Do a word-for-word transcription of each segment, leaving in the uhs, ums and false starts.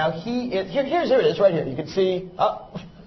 Now, he is, here, here's, here it is, right here. You can see, oh.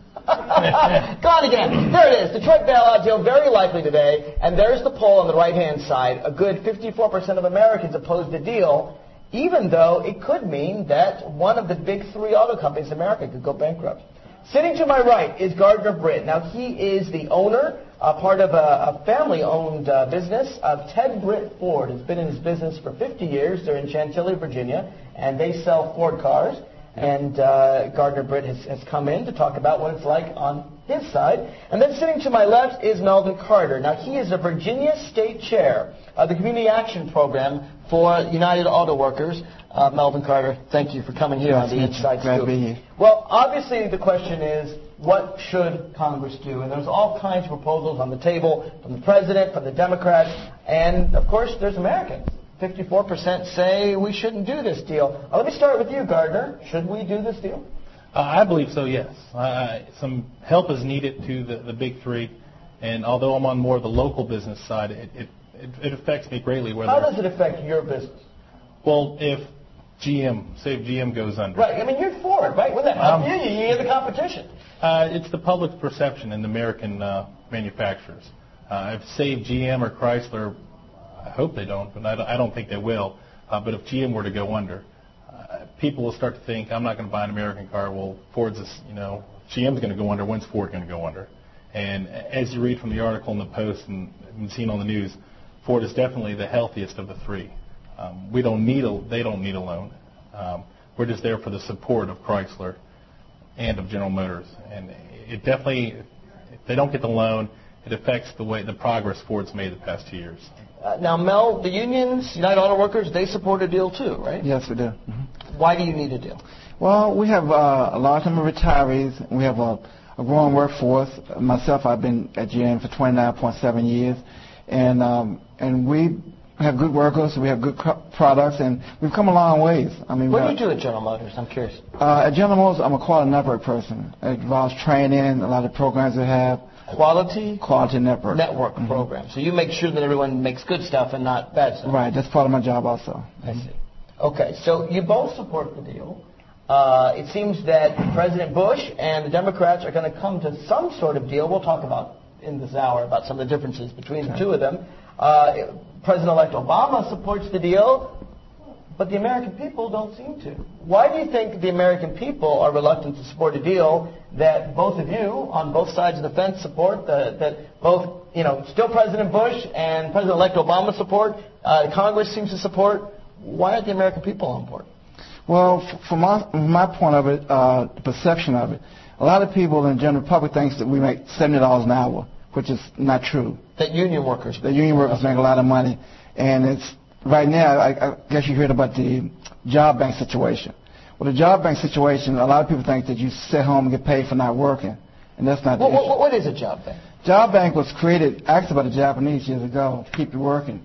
Gone again. There it is. Detroit bailout deal very likely today. And there's the poll on the right-hand side. A good fifty-four percent of Americans oppose the deal, even though it could mean that one of the big three auto companies in America could go bankrupt. Sitting to my right is Gardner Britt. Now, he is the owner, uh, part of a, a family-owned uh, business of Ted Britt Ford. Has been in his business for fifty years. They're in Chantilly, Virginia, and they sell Ford cars. And uh, Gardner Britt has, has come in to talk about what it's like on his side. And then sitting to my left is Melvin Carter. Now, he is a Virginia State Chair of the Community Action Program for United Auto Workers. Uh, Melvin Carter, thank you for coming here on the Inside Glad Scoop. to be here. Well, obviously the question is, what should Congress do? And there's all kinds of proposals on the table from the President, from the Democrats, and, of course, there's Americans. fifty-four percent say we shouldn't do this deal. Uh, let me start with you, Gardner. Should we do this deal? Uh, I believe so, yes. Uh, some help is needed to the, the big three, and although I'm on more of the local business side, it, it, it, it affects me greatly. Whether How does it affect your business? Well, if G M, say if G M goes under. Right, I mean, you're for it, right? Wouldn't that help Um, you? You hear the competition. Uh, it's the public's perception in the American uh, manufacturers. Uh, if, say, if G M or Chrysler, I hope they don't, but I don't, I don't think they will. Uh, but if G M were to go under, uh, people will start to think, I'm not going to buy an American car. Well, Ford's, is, you know, G M's going to go under. When's Ford going to go under? And as you read from the article in the Post and, and seen on the news, Ford is definitely the healthiest of the three. Um, we don't need a, they don't need a loan. Um, we're just there for the support of Chrysler and of General Motors. And it definitely, if they don't get the loan, it affects the way the progress Ford's made the past two years. Uh, now, Mel, the unions, United Auto Workers, they support a deal too, right? Yes, we do. Mm-hmm. Why do you need a deal? Well, we have uh, a large number of retirees. We have a, a growing workforce. Myself, I've been at G M for twenty-nine point seven years, and um, and we have good workers. We have good co- products, and we've come a long ways. I mean, what do you do at General Motors? I'm curious. Uh, at General Motors, I'm a quality network person. It involves training, a lot of programs we have. Quality? Quality network. Network mm-hmm. program. So you make sure that everyone makes good stuff and not bad stuff. Right. That's part of my job also. I see. Okay. So you both support the deal. Uh, it seems that President Bush and the Democrats are going to come to some sort of deal. We'll talk about in this hour about some of the differences between okay. the two of them. Uh, President-elect Obama supports the deal, but the American people don't seem to. Why do you think the American people are reluctant to support a deal that both of you, on both sides of the fence, support, the, that both, you know, still President Bush and President-elect Obama support, uh, Congress seems to support? Why aren't the American people on board? Well, f- from, my, from my point of it, uh, the perception of it, a lot of people in the general public thinks that we make seventy dollars an hour, which is not true. That union workers. The union workers make a lot of money, and it's right now. I, I guess you heard about the job bank situation. Well, the job bank situation, a lot of people think that you sit home and get paid for not working, and that's not the what, issue. What, what is a job bank? Job bank was created actually by the Japanese years ago to keep you working.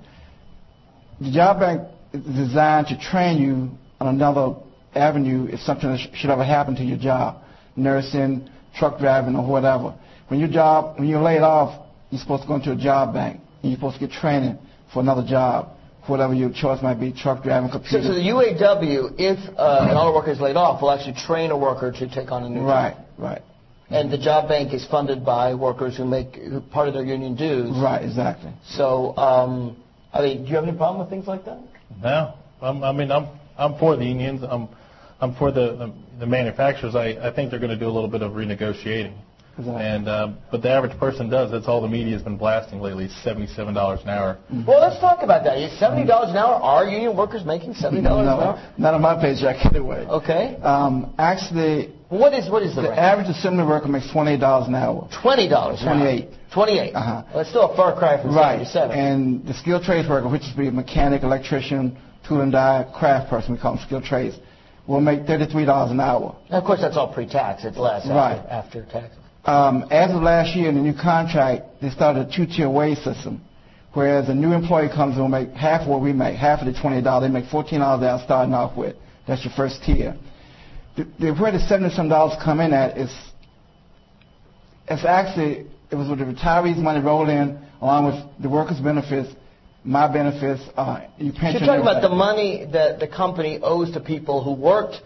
The job bank is designed to train you on another avenue if something sh- should ever happen to your job, nursing, truck driving, or whatever. When your job, when you're laid off, you're supposed to go into a job bank, and you're supposed to get training for another job, whatever your choice might be, truck driving, computer. So, so the U A W, if uh, an auto worker is laid off, will actually train a worker to take on a new right, job. Right, right. And the job bank is funded by workers who make who part of their union dues. Right, exactly. So, um, I mean, do you have any problem with things like that? No, I'm, I mean, I'm I'm for the unions. I'm I'm for the the, the manufacturers. I, I think they're going to do a little bit of renegotiating. Exactly. And uh, but the average person does. That's all the media has been blasting lately. Seventy-seven dollars an hour. Mm-hmm. Well, let's talk about that. Seventy dollars an hour. Are union workers making seventy dollars no, an hour? Not on my paycheck anyway. Okay. Um, actually, what is what is the, the average assembly worker makes twenty-eight dollars an hour. Twenty dollars. Twenty-eight. Twenty-eight. Uh huh. Well, it's still a far cry from right. seventy-seven. And the skilled trades worker, which is be a mechanic, electrician, tool and die, craft person, we call them skilled trades, will make thirty-three dollars an hour. And of course, that's all pre-tax. It's less right. after, after taxes. Um, as of last year, in the new contract, they started a two-tier wage system, whereas a new employee comes and will make half of what we make, half of the twenty dollars. They make fourteen dollars they're starting off with. That's your first tier. The, the, where the seventy-some dollars come in at is, it's actually, it was with the retirees' money rolled in, along with the workers' benefits, my benefits, uh, your pension. You're talking about the money that the company owes to people who worked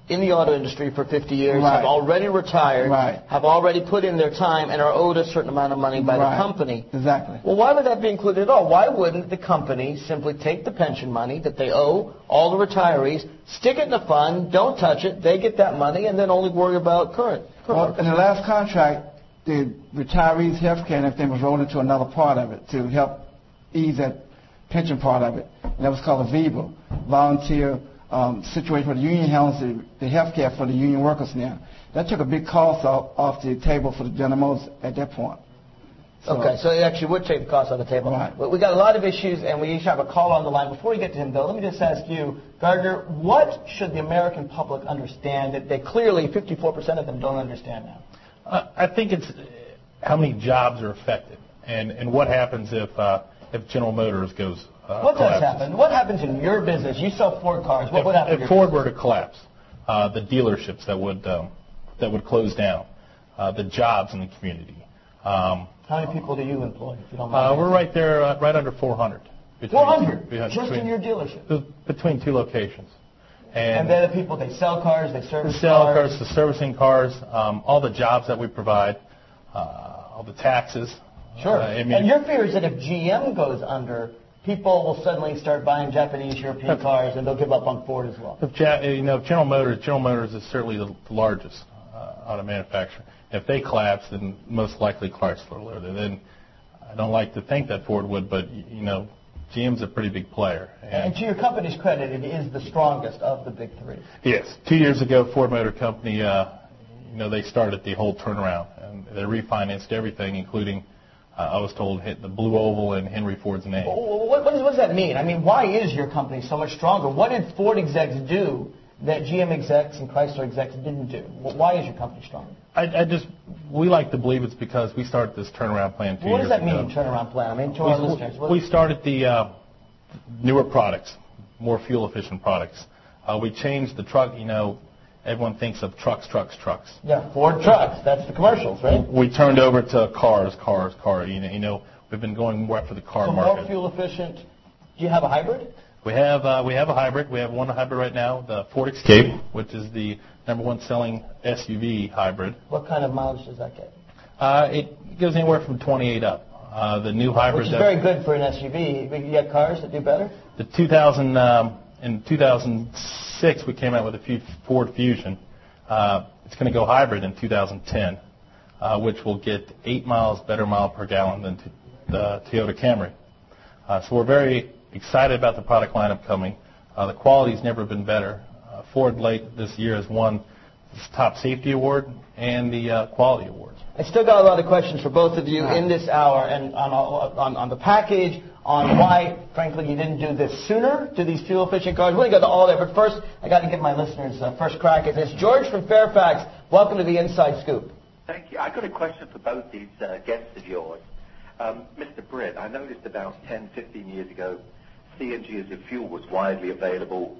in the auto industry for fifty years, right. have already retired, right. have already put in their time, and are owed a certain amount of money by right. the company. Exactly. Well, why would that be included at all? Why wouldn't the company simply take the pension money that they owe all the retirees, stick it in a fund, don't touch it, they get that money, and then only worry about current? current well, in the last contract, the retirees' health care and everything was rolled into another part of it to help ease that pension part of it. And that was called a VIVA, volunteer um, situation where the union handles the, the health care for the union workers now. That took a big cost off, off the table for the General Motors at that point. So, okay, so it actually would take the cost off the table. Right. We got a lot of issues, and we each have a call on the line. Before we get to him, though, let me just ask you, Gardner, what should the American public understand that they clearly, fifty-four percent of them don't understand now? Uh, I think it's how many jobs are affected, and, and what happens if uh, if General Motors goes uh, What collapses. does happen? What happens in your business? You sell Ford cars. What if, would happen? If to Ford business? were to collapse, uh, the dealerships that would um, that would close down, uh, the jobs in the community. Um, How many people do you employ, if you don't uh, mind? we're right there, uh, right under four hundred. four hundred? Between, Just between, in your dealership? Between two locations. And, and they're the people, they sell cars, they service the sell cars. cars, the servicing cars, um, all the jobs that we provide, uh, all the taxes. Sure. Uh, I mean, and your fear is that if G M goes under, people will suddenly start buying Japanese, European cars, and they'll give up on Ford as well. If, you know, General Motors, General Motors is certainly the, the largest uh, auto manufacturer. If they collapse, then most likely Chrysler will. Then I don't like to think that Ford would, but you know, G M's a pretty big player. And, and to your company's credit, it is the strongest of the big three. Yes. Two years ago, Ford Motor Company, uh, you know, they started the whole turnaround, and they refinanced everything, including, uh, I was told, hit the Blue Oval and Henry Ford's name. Well, what, what, does, what does that mean? I mean, why is your company so much stronger? What did Ford execs do that G M execs and Chrysler execs didn't do? Why is your company stronger? I, I just, we like to believe it's because we started this turnaround plan two well, years ago. What does that ago. mean, turnaround plan? I mean, to our we, listeners. What? We started the uh, newer products, more fuel-efficient products. Uh, we changed the truck, you know, everyone thinks of trucks, trucks, trucks. Yeah, Ford trucks. That's the commercials, right? We turned over to cars, cars, cars. You know, you know we've been going more after the car so market. more fuel-efficient. Do you have a hybrid? We have uh, we have a hybrid. We have one hybrid right now, the Ford Escape, which is the number one selling S U V hybrid. What kind of mileage does that get? Uh, it goes anywhere from twenty-eight up. Uh, the new hybrid. Which is very good for an S U V. You get cars that do better? The two thousand um, in two thousand six we came out with a Ford Fusion. Uh, it's going to go hybrid in two thousand ten, uh, which will get eight miles better mile per gallon than t- the Toyota Camry. Uh, so we're very excited about the product lineup coming. Uh, the quality's never been better. Uh, Ford late this year has won the top safety award and the uh, quality awards. I still got a lot of questions for both of you in this hour, and on, on, on the package, on why, frankly, you didn't do this sooner, do these fuel-efficient cars. We're going to go to all that, but first, I got to give my listeners uh, first crack at this. George from Fairfax, welcome to the Inside Scoop. Thank you. I've got a question for both these uh, guests of yours. Um, Mister Britt, I noticed about ten, fifteen years ago, C N G as a fuel was widely available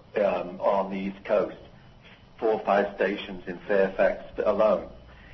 um, on the East Coast, four or five stations in Fairfax alone.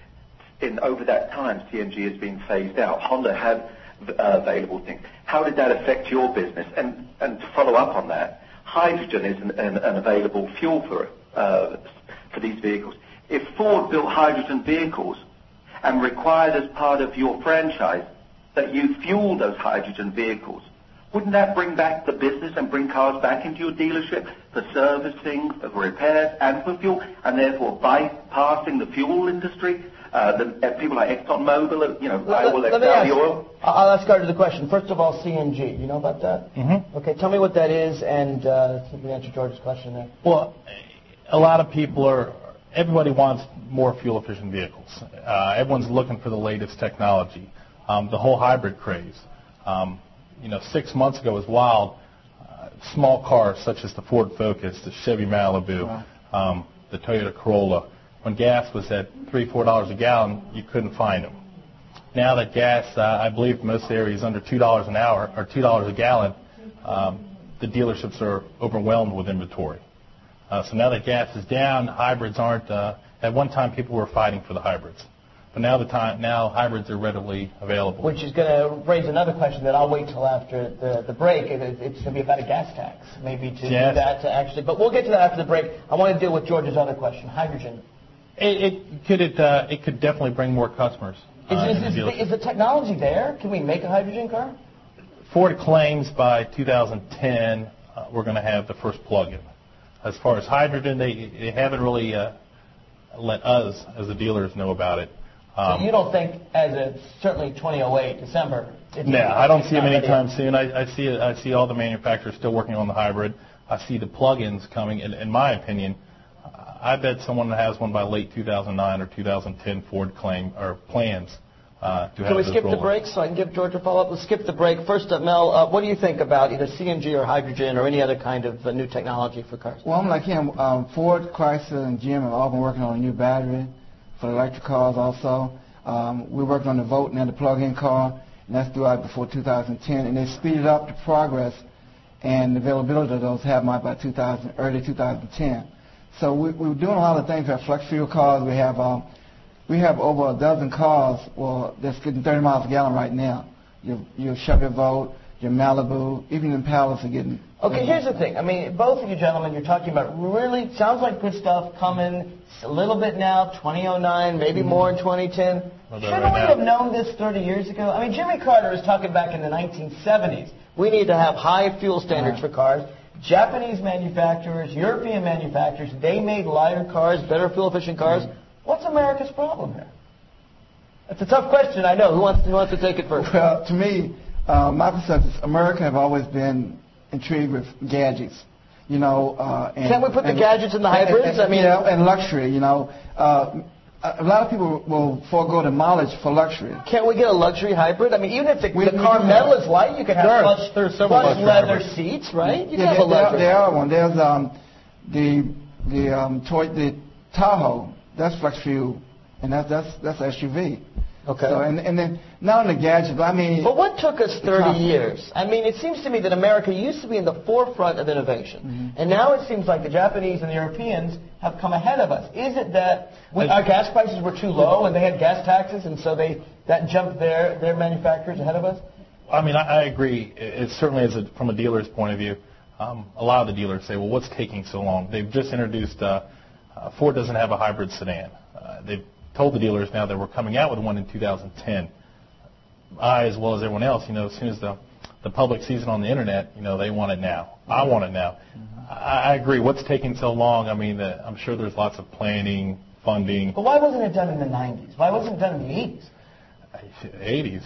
In over that time, C N G has been phased out. Honda had uh, available things. How did that affect your business? And and to follow up on that, hydrogen is an, an, an available fuel for uh, for these vehicles. If Ford built hydrogen vehicles and required as part of your franchise that you fuel those hydrogen vehicles, wouldn't that bring back the business and bring cars back into your dealership for servicing, for repairs, and for fuel, and therefore bypassing the fuel industry? Uh, the, uh, people like ExxonMobil, you know, Let, I will let me sell ask, the oil. I'll ask Carter the question. First of all, C N G. You know about that? Mm-hmm. Okay, tell me what that is, and uh, see if we can answer George's question there. Well, a lot of people are, everybody wants more fuel-efficient vehicles. Uh, everyone's looking for the latest technology. Um, the whole hybrid craze. Um, you know, six months ago was wild. Uh, small cars such as the Ford Focus, the Chevy Malibu, Wow. um, the Toyota Corolla. When gas was at three, four dollars a gallon, you couldn't find them. Now that gas, uh, I believe, in most areas under two dollars an hour or two dollars a gallon, um, the dealerships are overwhelmed with inventory. Uh, so now that gas is down, hybrids aren't. Uh, at one time, people were fighting for the hybrids. But now the time, now hybrids are readily available. Which is going to raise another question that I'll wait till after the, the break. It, it's going to be about a gas tax, maybe to yes. do that to actually. But we'll get to that after the break. I want to deal with George's other question, hydrogen. It, it could it uh, it could definitely bring more customers. Uh, is, is, is, the, is the technology there? Can we make a hydrogen car? Ford claims by two thousand ten uh, we're going to have the first plug-in. As far as hydrogen, they they haven't really uh, let us as the dealers know about it. Um, so you don't think, as of certainly twenty oh eight, December? No, I don't see them anytime soon. I, I see I see all the manufacturers still working on the hybrid. I see the plug-ins coming. In, in my opinion, I bet someone has one by late two thousand nine or two thousand ten Ford claim or plans uh, to have. Can we this skip the rolling. break so I can give George a follow-up? Let's skip the break. First up, Mel, uh, what do you think about either C N G or hydrogen or any other kind of uh, new technology for cars? Well, I'm like him. Um, Ford, Chrysler, and G M have all been working on a new battery for electric cars also. Um, we're working on the Volt and the plug-in car, and that's due out before two thousand ten. And they speeded up the progress and the availability of those have by two thousand, early two thousand ten. So we, we're doing a lot of things. We have flex fuel cars. We have um, we have over a dozen cars well, that's getting thirty miles a gallon right now. Your, your Chevy Volt, your Malibu, even Impalas are getting. Okay, here's the thing. I mean, both of you gentlemen, you're talking about really, sounds like good stuff coming a little bit now, twenty oh nine, maybe mm-hmm. more in twenty ten. Shouldn't right we now. have known this thirty years ago? I mean, Jimmy Carter was talking back in the nineteen seventies. We need to have high fuel standards right. for cars. Japanese manufacturers, European manufacturers, they made lighter cars, better fuel-efficient cars. Mm-hmm. What's America's problem here? That's a tough question, I know. Who wants, who wants to take it first? Well, to me, uh, my perspective, America have always been intrigued with gadgets. You know, uh, and, can't we put and, the gadgets in the hybrids? And, and, I mean, yeah, and luxury. You know, uh, a lot of people will forego the mileage for luxury. Can't we get a luxury hybrid? I mean, even if the, we, the car metal is light, you can have plush, there's plush leather hybrids. seats, right? You yeah, can have a luxury. There are one. There's um, the the um, toy, the Tahoe. That's flex fuel, and that's that's that's S U V. Okay. So, and, and then not on the gadgets, but I mean. But what took us thirty years? I mean, it seems to me that America used to be in the forefront of innovation, mm-hmm. and now it seems like the Japanese and the Europeans have come ahead of us. Is it that we, our gas prices were too low and they had gas taxes, and so they that jumped their their manufacturers ahead of us? I mean, I, I agree. It certainly is a, from a dealer's point of view. Um, a lot of the dealers say, "Well, what's taking so long?" They've just introduced. Uh, uh, Ford doesn't have a hybrid sedan. Uh, they've told the dealers now that we're coming out with one in two thousand ten. I, as well as everyone else, you know, as soon as the the public sees it on the internet, you know, they want it now. I want it now. Mm-hmm. I, I agree. What's taking so long? I mean, uh, I'm sure there's lots of planning, funding. But why wasn't it done in the nineties? Why wasn't it done in the eighties? eighties.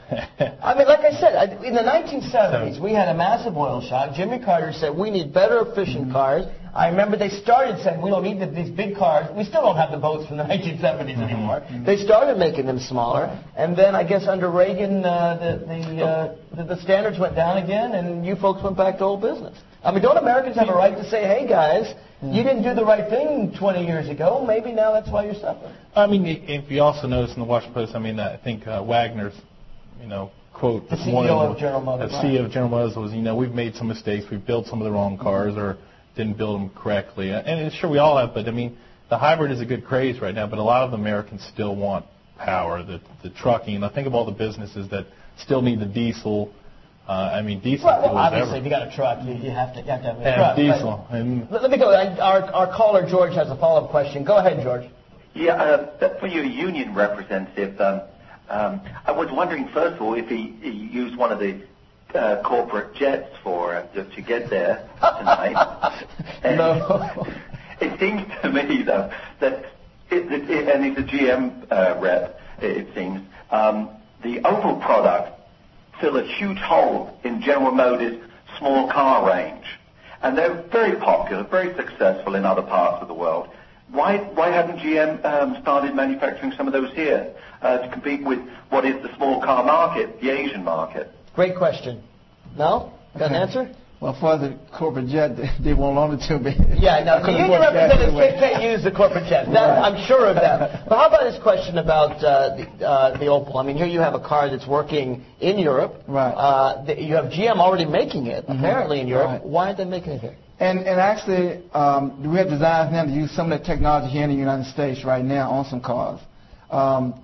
I mean, like I said, in the nineteen seventies, we had a massive oil shock. Jimmy Carter said, we need better, efficient mm-hmm. cars. I remember they started saying, we don't need the, these big cars. We still don't have the boats from the nineteen seventies mm-hmm. anymore. Mm-hmm. They started making them smaller. Right. And then, I guess, under Reagan, uh, the, the, uh, the, the standards went down again, and you folks went back to old business. I mean, don't Americans have a right to say, hey, guys, mm-hmm. you didn't do the right thing twenty years ago. Maybe now that's why you're suffering. I mean, if you also notice in the Washington Post, I mean, I think uh, Wagner's, you know, quote, the C E O of General Motors. The C E O of General Motors was, you know, we've made some mistakes. We've built some of the wrong cars or didn't build them correctly. And sure, we all have, but I mean, the hybrid is a good craze right now, but a lot of Americans still want power, the, the trucking. And I think of all the businesses that still need the diesel. Uh, I mean, diesel. Well, well obviously, if you got a truck, you, you, have, to, you have to have a and truck. Diesel. And let, let me go. Our, our caller, George, has a follow-up question. Go ahead, George. Yeah, uh, for your union representative, um, um, I was wondering, first of all, if he, he used one of the uh, corporate jets for uh, to, to get there tonight. No. It seems to me, though, that, it, it, it, and he's a G M uh, rep, it, it seems, um, the Opel product fill a huge hole in General Motors' small car range. And they're very popular, very successful in other parts of the world. Why, why hadn't G M um, started manufacturing some of those here uh, to compete with what is the small car market, the Asian market? Great question. No? Got an answer? Well, for the corporate jet, they, they won't loan it to me. Yeah, no, the union representatives can't, can't use the corporate jet. That, right. I'm sure of that. But how about this question about uh, the, uh, the Opel? I mean, here you have a car that's working in Europe. Right. Uh, the, you have G M already making it, mm-hmm. apparently, in Europe. Right. Why aren't they making it here? And, and actually, um, we have designs now to use some of the technology here in the United States right now on some cars. Um,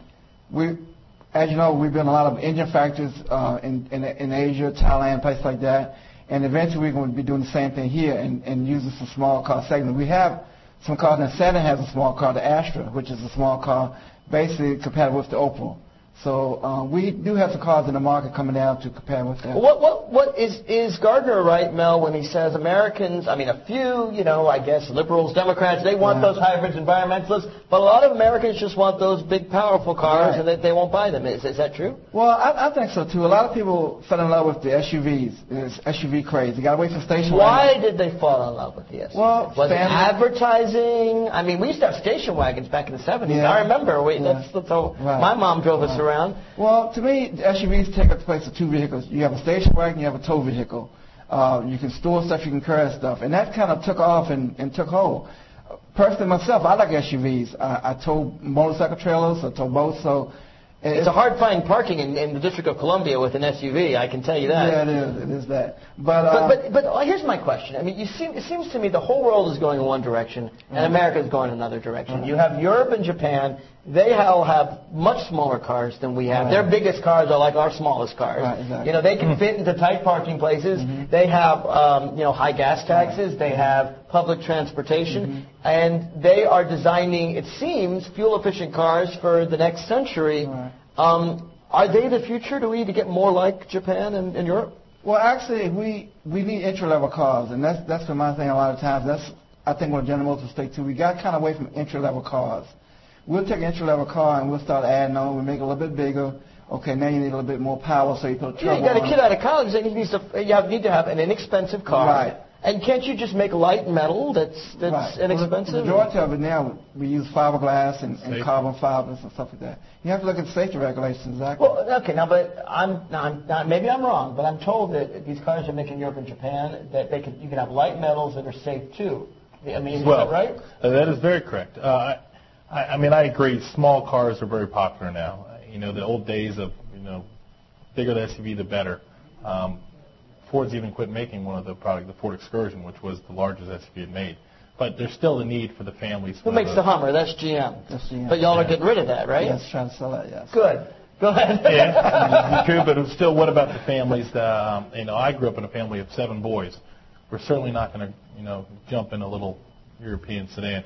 we, as you know, we've been a lot of engine factories uh, in, in in Asia, Thailand, places like that, and eventually we're going to be doing the same thing here and, and using some small car segment. We have some cars, and Saturn has a small car, the Astra, which is a small car, basically compatible with the Opal. So uh, we do have some cars in the market coming out to compare with that. What what what is is Gardner right, Mel, when he says Americans? I mean, a few, you know, I guess liberals, Democrats, they want Yeah. those hybrids, environmentalists, but a lot of Americans just want those big, powerful cars, Right. and they, they won't buy them. Is is that true? Well, I, I think so too. A lot of people fell in love with the S U Vs. It's S U V craze. You got to wait for station Why wagon. did they fall in love with the S U V? Well, was it family- advertising? I mean, we used to have station wagons back in the seventies. Yeah. I remember. We, Yeah. that's, that's how Right. my mom drove us Right. around. Well, to me, the S U Vs take up the place of two vehicles. You have a station wagon, you have a tow vehicle. Uh, you can store stuff, you can carry stuff, and that kind of took off and, and took hold. Personally, myself, I like S U Vs. I, I tow motorcycle trailers, I tow boats, so It's a hard find parking in, in the District of Columbia with an S U V. I can tell you that. Yeah, it is. It is that. But uh, But, but, but uh, here's my question. I mean, you seem, it seems to me the whole world is going in one direction, and America is going in another direction. Right. You have Europe and Japan. They all have much smaller cars than we have. Right. Their biggest cars are like our smallest cars. Right, exactly. You know, they can fit into tight parking places. They have, um, you know, high gas taxes. They have public transportation. And they are designing, it seems, fuel-efficient cars for the next century. Right. Um, are they the future? Do we need to get more like Japan and, and Europe? Well, actually, we we need entry level cars, and that's that's been my thing a lot of times. That's I think what General Motors take too. We got kind of away from entry level cars. We'll take an entry level car and we'll start adding on. We make it a little bit bigger. Okay, now you need a little bit more power, so you put a turbo Yeah, you got a on kid it. out of college, and he needs to. You have, need to have an inexpensive car. Right. And can't you just make light metal that's that's Right. inexpensive? Well, the majority of it now, we use fiberglass and, and Safety. carbon fibers and stuff like that. You have to look at safety regulations, exactly. Well, okay, now, but I'm, now, I'm not, maybe I'm wrong, but I'm told that these cars are making in Europe and Japan that they can, you can have light metals that are safe too. I mean, is Well, that right? uh, that is very correct. Uh, I, I mean, I agree. Small cars are very popular now. Uh, You know, the old days of, you know, bigger the S U V, the better. Um, Ford's even quit making one of the product, the Ford Excursion, which was the largest S U V it made. But there's still a need for the families. Who makes the Hummer? That's G M. That's G M. But y'all are Yeah. getting rid of that, right? Yes, trying to sell that, yes. Good. Go ahead. Yeah, you could, but it's still, what about the families that, um, you know, I grew up in a family of seven boys. We're certainly not going to, you know, jump in a little European sedan.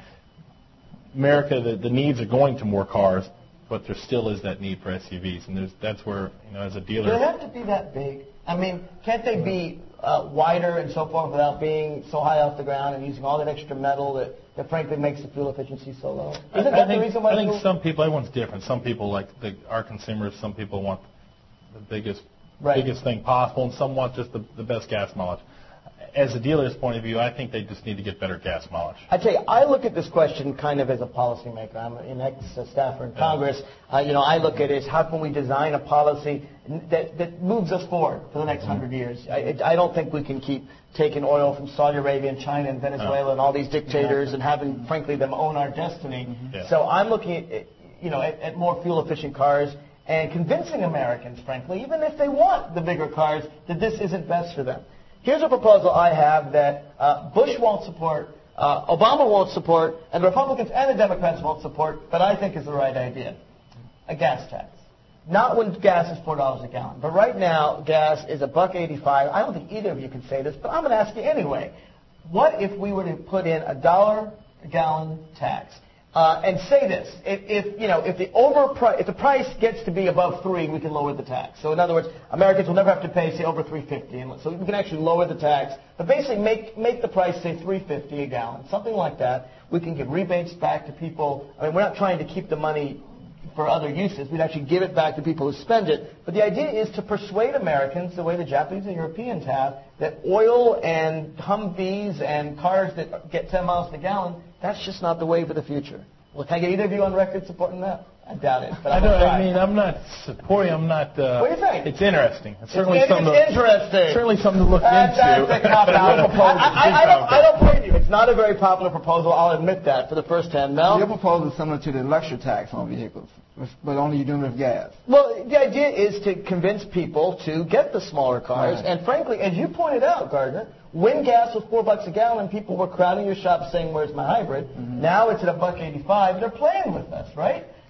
America, the, the needs are going to more cars, but there still is that need for S U Vs, and there's, that's where, you know, as a Do dealer. they have to be that big? I mean, can't they be uh, wider and so forth without being so high off the ground and using all that extra metal that, that frankly makes the fuel efficiency so low? Isn't I, that I the think, reason why I think people- some people, everyone's different. Some people, like the, our consumers, some people want the biggest Right. biggest thing possible, and some want just the, the best gas mileage. As a dealer's point of view, I think they just need to get better gas mileage. I tell you, I look at this question kind of as a policymaker. I'm an ex-staffer in Congress. Uh, you know, I look at it as how can we design a policy that, that moves us forward for the next hundred years. I, I don't think we can keep taking oil from Saudi Arabia and China and Venezuela No. and all these dictators and having, frankly, them own our destiny. Yeah. So I'm looking at, you know, at, at more fuel-efficient cars and convincing Americans, frankly, even if they want the bigger cars, that this isn't best for them. Here's a proposal I have that uh, Bush won't support, uh, Obama won't support, and the Republicans and the Democrats won't support, but I think is the right idea. A gas tax. Not when gas is four dollars a gallon, but right now gas is a buck eighty-five. I don't think either of you can say this, but I'm going to ask you anyway. What if we were to put in a dollar a gallon tax? Uh, and say this: if, if you know, if the overprice, if the price gets to be above three, we can lower the tax. So in other words, Americans will never have to pay say over three fifty, and so we can actually lower the tax. But basically, make make the price say three fifty a gallon, something like that. We can give rebates back to people. I mean, we're not trying to keep the money for other uses. We'd actually give it back to people who spend it. But the idea is to persuade Americans, the way the Japanese and Europeans have, that oil and Humvees and cars that get ten miles per gallon, that's just not the way for the future. Well, can I get either of you on record supporting that? I doubt it. But I I'm don't. gonna I try. mean, I'm not supporting. I'm not. Uh, What do you think? It's interesting. It's certainly it's, something. it's to, interesting. Certainly something to look Fantastic into. cop out. But I- I, I, I don't, I don't blame you. It's not a very popular proposal. I'll admit that for the first hand. Mel? Your proposal is similar to the luxury tax on vehicles, but only you're doing it with gas. Well, the idea is to convince people to get the smaller cars. Right. And frankly, as you pointed out, Gardner, when gas was four bucks a gallon, people were crowding your shop saying, "Where's my hybrid?" Mm-hmm. Now it's at a buck eighty-five. They're playing with us, right?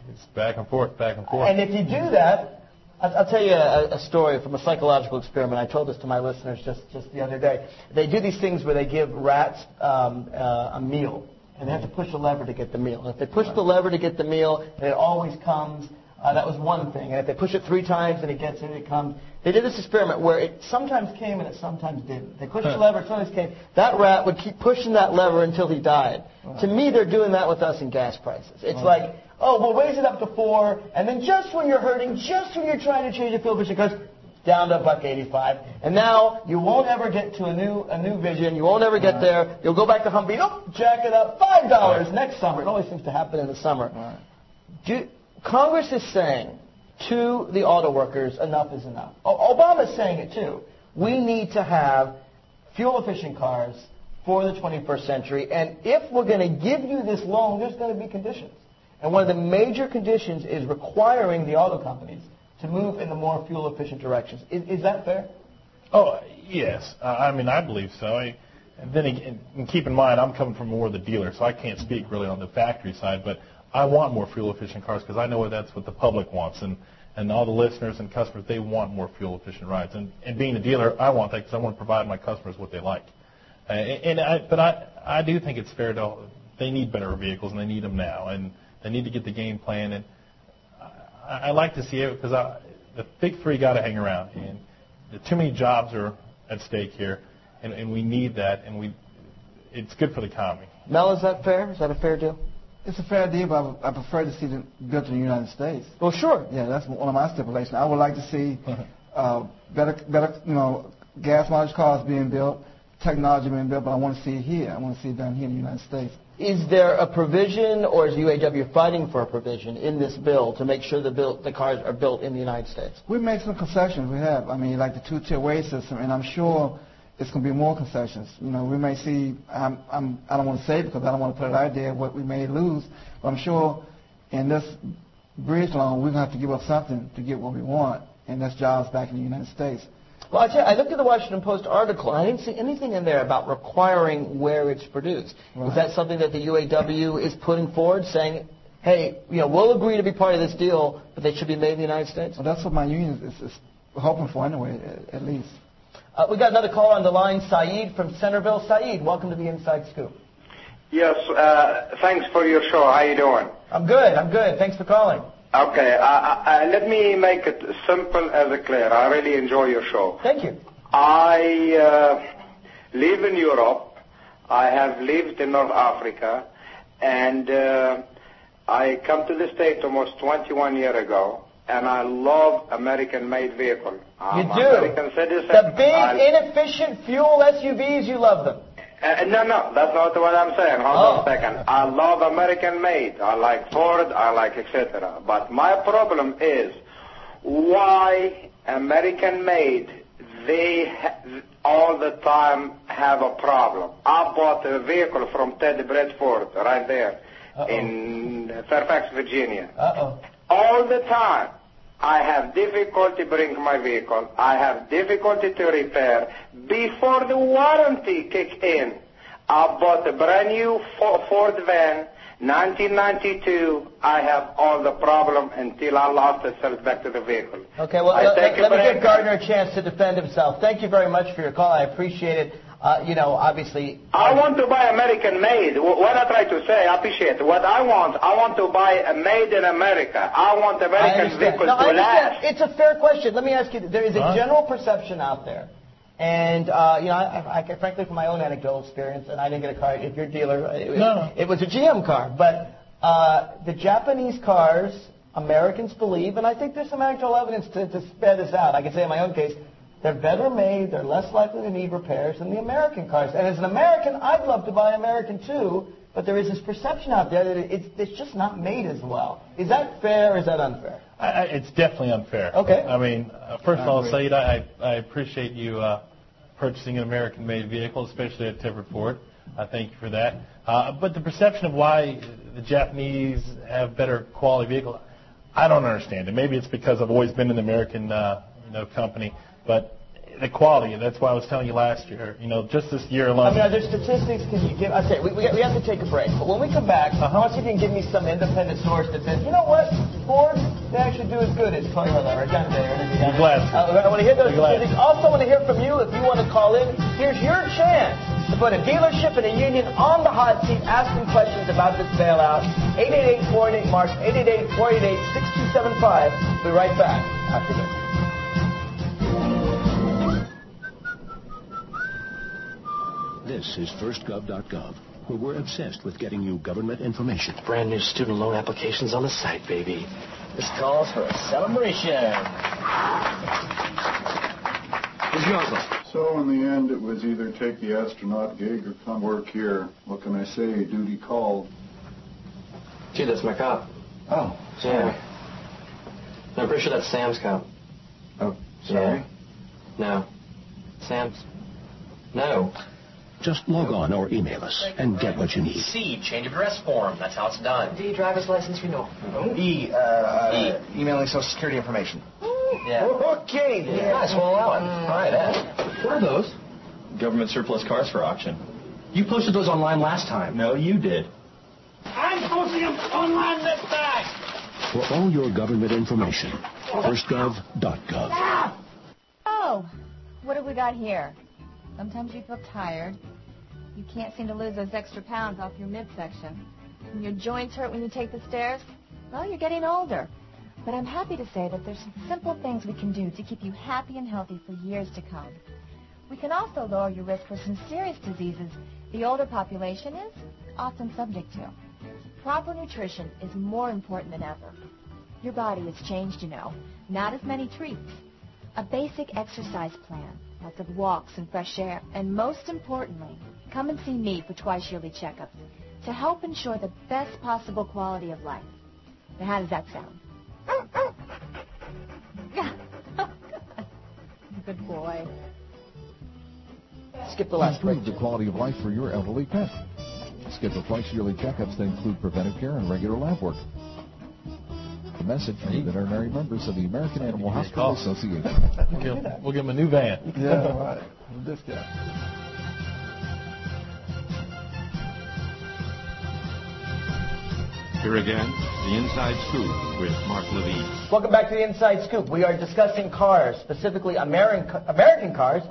It's back and forth, back and forth. And if you do that, I'll, I'll tell you a, a story from a psychological experiment. I told this to my listeners just, just the other day. They do these things where they give rats um, uh, a meal, and they have to push a lever to get the meal. And if they push the lever to get the meal, and it always comes, uh, that was one thing. And if they push it three times and it gets it, it comes. They did this experiment where it sometimes came and it sometimes didn't. They pushed the lever, it sometimes came. That rat would keep pushing that lever until he died. To me, they're doing that with us in gas prices. It's like, oh, we'll raise it up to four, and then just when you're hurting, just when you're trying to change your fuel efficiency, it goes down to a buck eighty-five. And now you won't ever get to a new a new vision. You won't ever get there. You'll go back to Humvee. Nope, jack it up, five dollars right. next summer. It always seems to happen in the summer. Right. Do, Congress is saying to the auto workers, enough is enough. O- Obama's saying it too. We need to have fuel-efficient cars for the twenty-first century, and if we're going to give you this loan, there's going to be conditions. And one of the major conditions is requiring the auto companies to move in the more fuel-efficient directions. Is, is that fair? Oh, yes. Uh, I mean, I believe so. I, and then again, and keep in mind, I'm coming from more of the dealer, so I can't speak really on the factory side, but I want more fuel-efficient cars because I know that's what the public wants, and, and all the listeners and customers, they want more fuel-efficient rides. And, and being a dealer, I want that because I want to provide my customers what they like. Uh, and I, but I, I do think it's fair to, they need better vehicles, and they need them now, and they need to get the game plan. And I, I like to see it because I, the big three got to hang around, and the, too many jobs are at stake here, and, and we need that, and we, it's good for the economy. Mel, is that fair? Is that a fair deal? It's a fair deal, but I, I prefer to see them built in the United States. Well, sure. Yeah, that's one of my stipulations. I would like to see uh, better, better, you know, gas mileage cars being built, technology being built, but I want to see it here. I want to see it done here in the United States. Is there a provision, or is U A W fighting for a provision in this bill to make sure the, bill, the cars are built in the United States? We make some concessions. We have. I mean, like the two-tier wage system, and I'm sure it's going to be more concessions. You know, we may see, I'm, I'm, I don't want to say it because I don't want to put it out there what we may lose, but I'm sure in this bridge loan, we're going to have to give up something to get what we want, and that's jobs back in the United States. Well, I, tell you, I looked at the Washington Post article, and I didn't see anything in there about requiring where it's produced. Right. Is that something that the U A W is putting forward, saying, hey, you know, we'll agree to be part of this deal, but they should be made in the United States? Well, that's what my union is, is hoping for anyway, at, at least. Uh, we got another call on the line, Saeed from Centerville. Saeed, welcome to the Inside Scoop. Yes, uh, thanks for your show. How you doing? I'm good, I'm good. Thanks for calling. Okay, uh, uh, let me make it simple as clear. I really enjoy your show. Thank you. I uh, live in Europe. I have lived in North Africa, and uh, I come to the States almost twenty-one years ago, and I love American-made vehicle. I'm you do? American citizen. The big, I, inefficient fuel S U Vs, you love them. Uh, no, no, that's not what I'm saying. Hold oh. on a second. I love American-made. I like Ford. I like et cetera. But my problem is why American-made, they ha- all the time have a problem. I bought a vehicle from Ted Bradford right there Uh-oh. in Fairfax, Virginia. Uh-oh. All the time. I have difficulty bring my vehicle. I have difficulty to repair. Before the warranty kick in, I bought a brand new Ford van, nineteen ninety-two. I have all the problem until I lost the sales back to the vehicle. Okay, well, let, let, let me give Gardner a chance to defend himself. Thank you very much for your call. I appreciate it. Uh, you know, obviously... I want to buy American-made. What I try to say, I appreciate it. What I want, I want to buy a made in America. I want American vehicles no, to last. It's a fair question. Let me ask you, there is a general perception out there, and, uh, you know, I, I, frankly, from my own anecdotal experience, and I didn't get a car, if you're a dealer, it, no. it was a G M car, but uh, the Japanese cars, Americans believe, and I think there's some anecdotal evidence to, to spare this out. I can say in my own case, they're better made, they're less likely to need repairs than the American cars. And as an American, I'd love to buy American too, but there is this perception out there that it's, it's just not made as well. Is that fair or is that unfair? I, it's definitely unfair. Okay. I mean, uh, first of all, Saeed, I, I appreciate you uh, purchasing an American-made vehicle, especially at Ted Ford. I thank you for that. Uh, but the perception of why the Japanese have better quality vehicles, I don't understand it. Maybe it's because I've always been an American uh, you know, company. But the quality. That's why I was telling you last year. You know, just this year alone. I mean, are there statistics? Can you give? I say we, we we have to take a break. But when we come back, uh-huh. I want to see if you can give me some independent source that says, you know what, Ford, they actually do as good as Toyota or Hyundai or anything. I'm glad. Uh, I want to hear those statistics. Also, I want to hear from you. If you want to call in, here's your chance to put a dealership and a union on the hot seat, asking questions about this bailout. eight eight eight, four eight eight, MARK, eight eight eight, four eight eight, six two seven five. We'll be right back after this. This is first gov dot gov, where we're obsessed with getting you government information. Brand new student loan applications on the site, baby. This calls for a celebration. Who's your uncle? So in the end, it was either take the astronaut gig or come work here. What can I say? Duty called. Gee, that's my cop. Oh, sorry. Yeah. No, I'm pretty sure that's Sam's cop. Oh, sorry. Yeah. No. Sam's. No. Just log on or email us and get what you need. C, change of address form. That's how it's done. D, driver's license renewal. E, uh, e. emailing Social Security information. Yeah. Okay. Yeah. yeah. Nice. We'll allow it. Mm. All right, Ed. What are those? Government surplus cars for auction. You posted those online last time. No, you did. I'm posting them online this time. For all your government information, first gov dot gov. Ah! Oh, what have we got here? Sometimes you feel tired. You can't seem to lose those extra pounds off your midsection. And your joints hurt when you take the stairs. Well, you're getting older. But I'm happy to say that there's some simple things we can do to keep you happy and healthy for years to come. We can also lower your risk for some serious diseases the older population is often subject to. Proper nutrition is more important than ever. Your body has changed, you know. Not as many treats. A basic exercise plan. Lots of walks and fresh air. And most importantly, come and see me for twice yearly checkups to help ensure the best possible quality of life. Now, how does that sound? Good boy. Skip the last break. Improve the quality of life for your elderly pet. Schedule twice yearly checkups that include preventive care and regular lab work. A message from the veterinary members of the American Animal Hospital Association. We'll give, we'll give him a new van. Yeah, right. This guy. Here again, the Inside Scoop with Mark Levine. Welcome back to the Inside Scoop. We are discussing cars, specifically American American cars.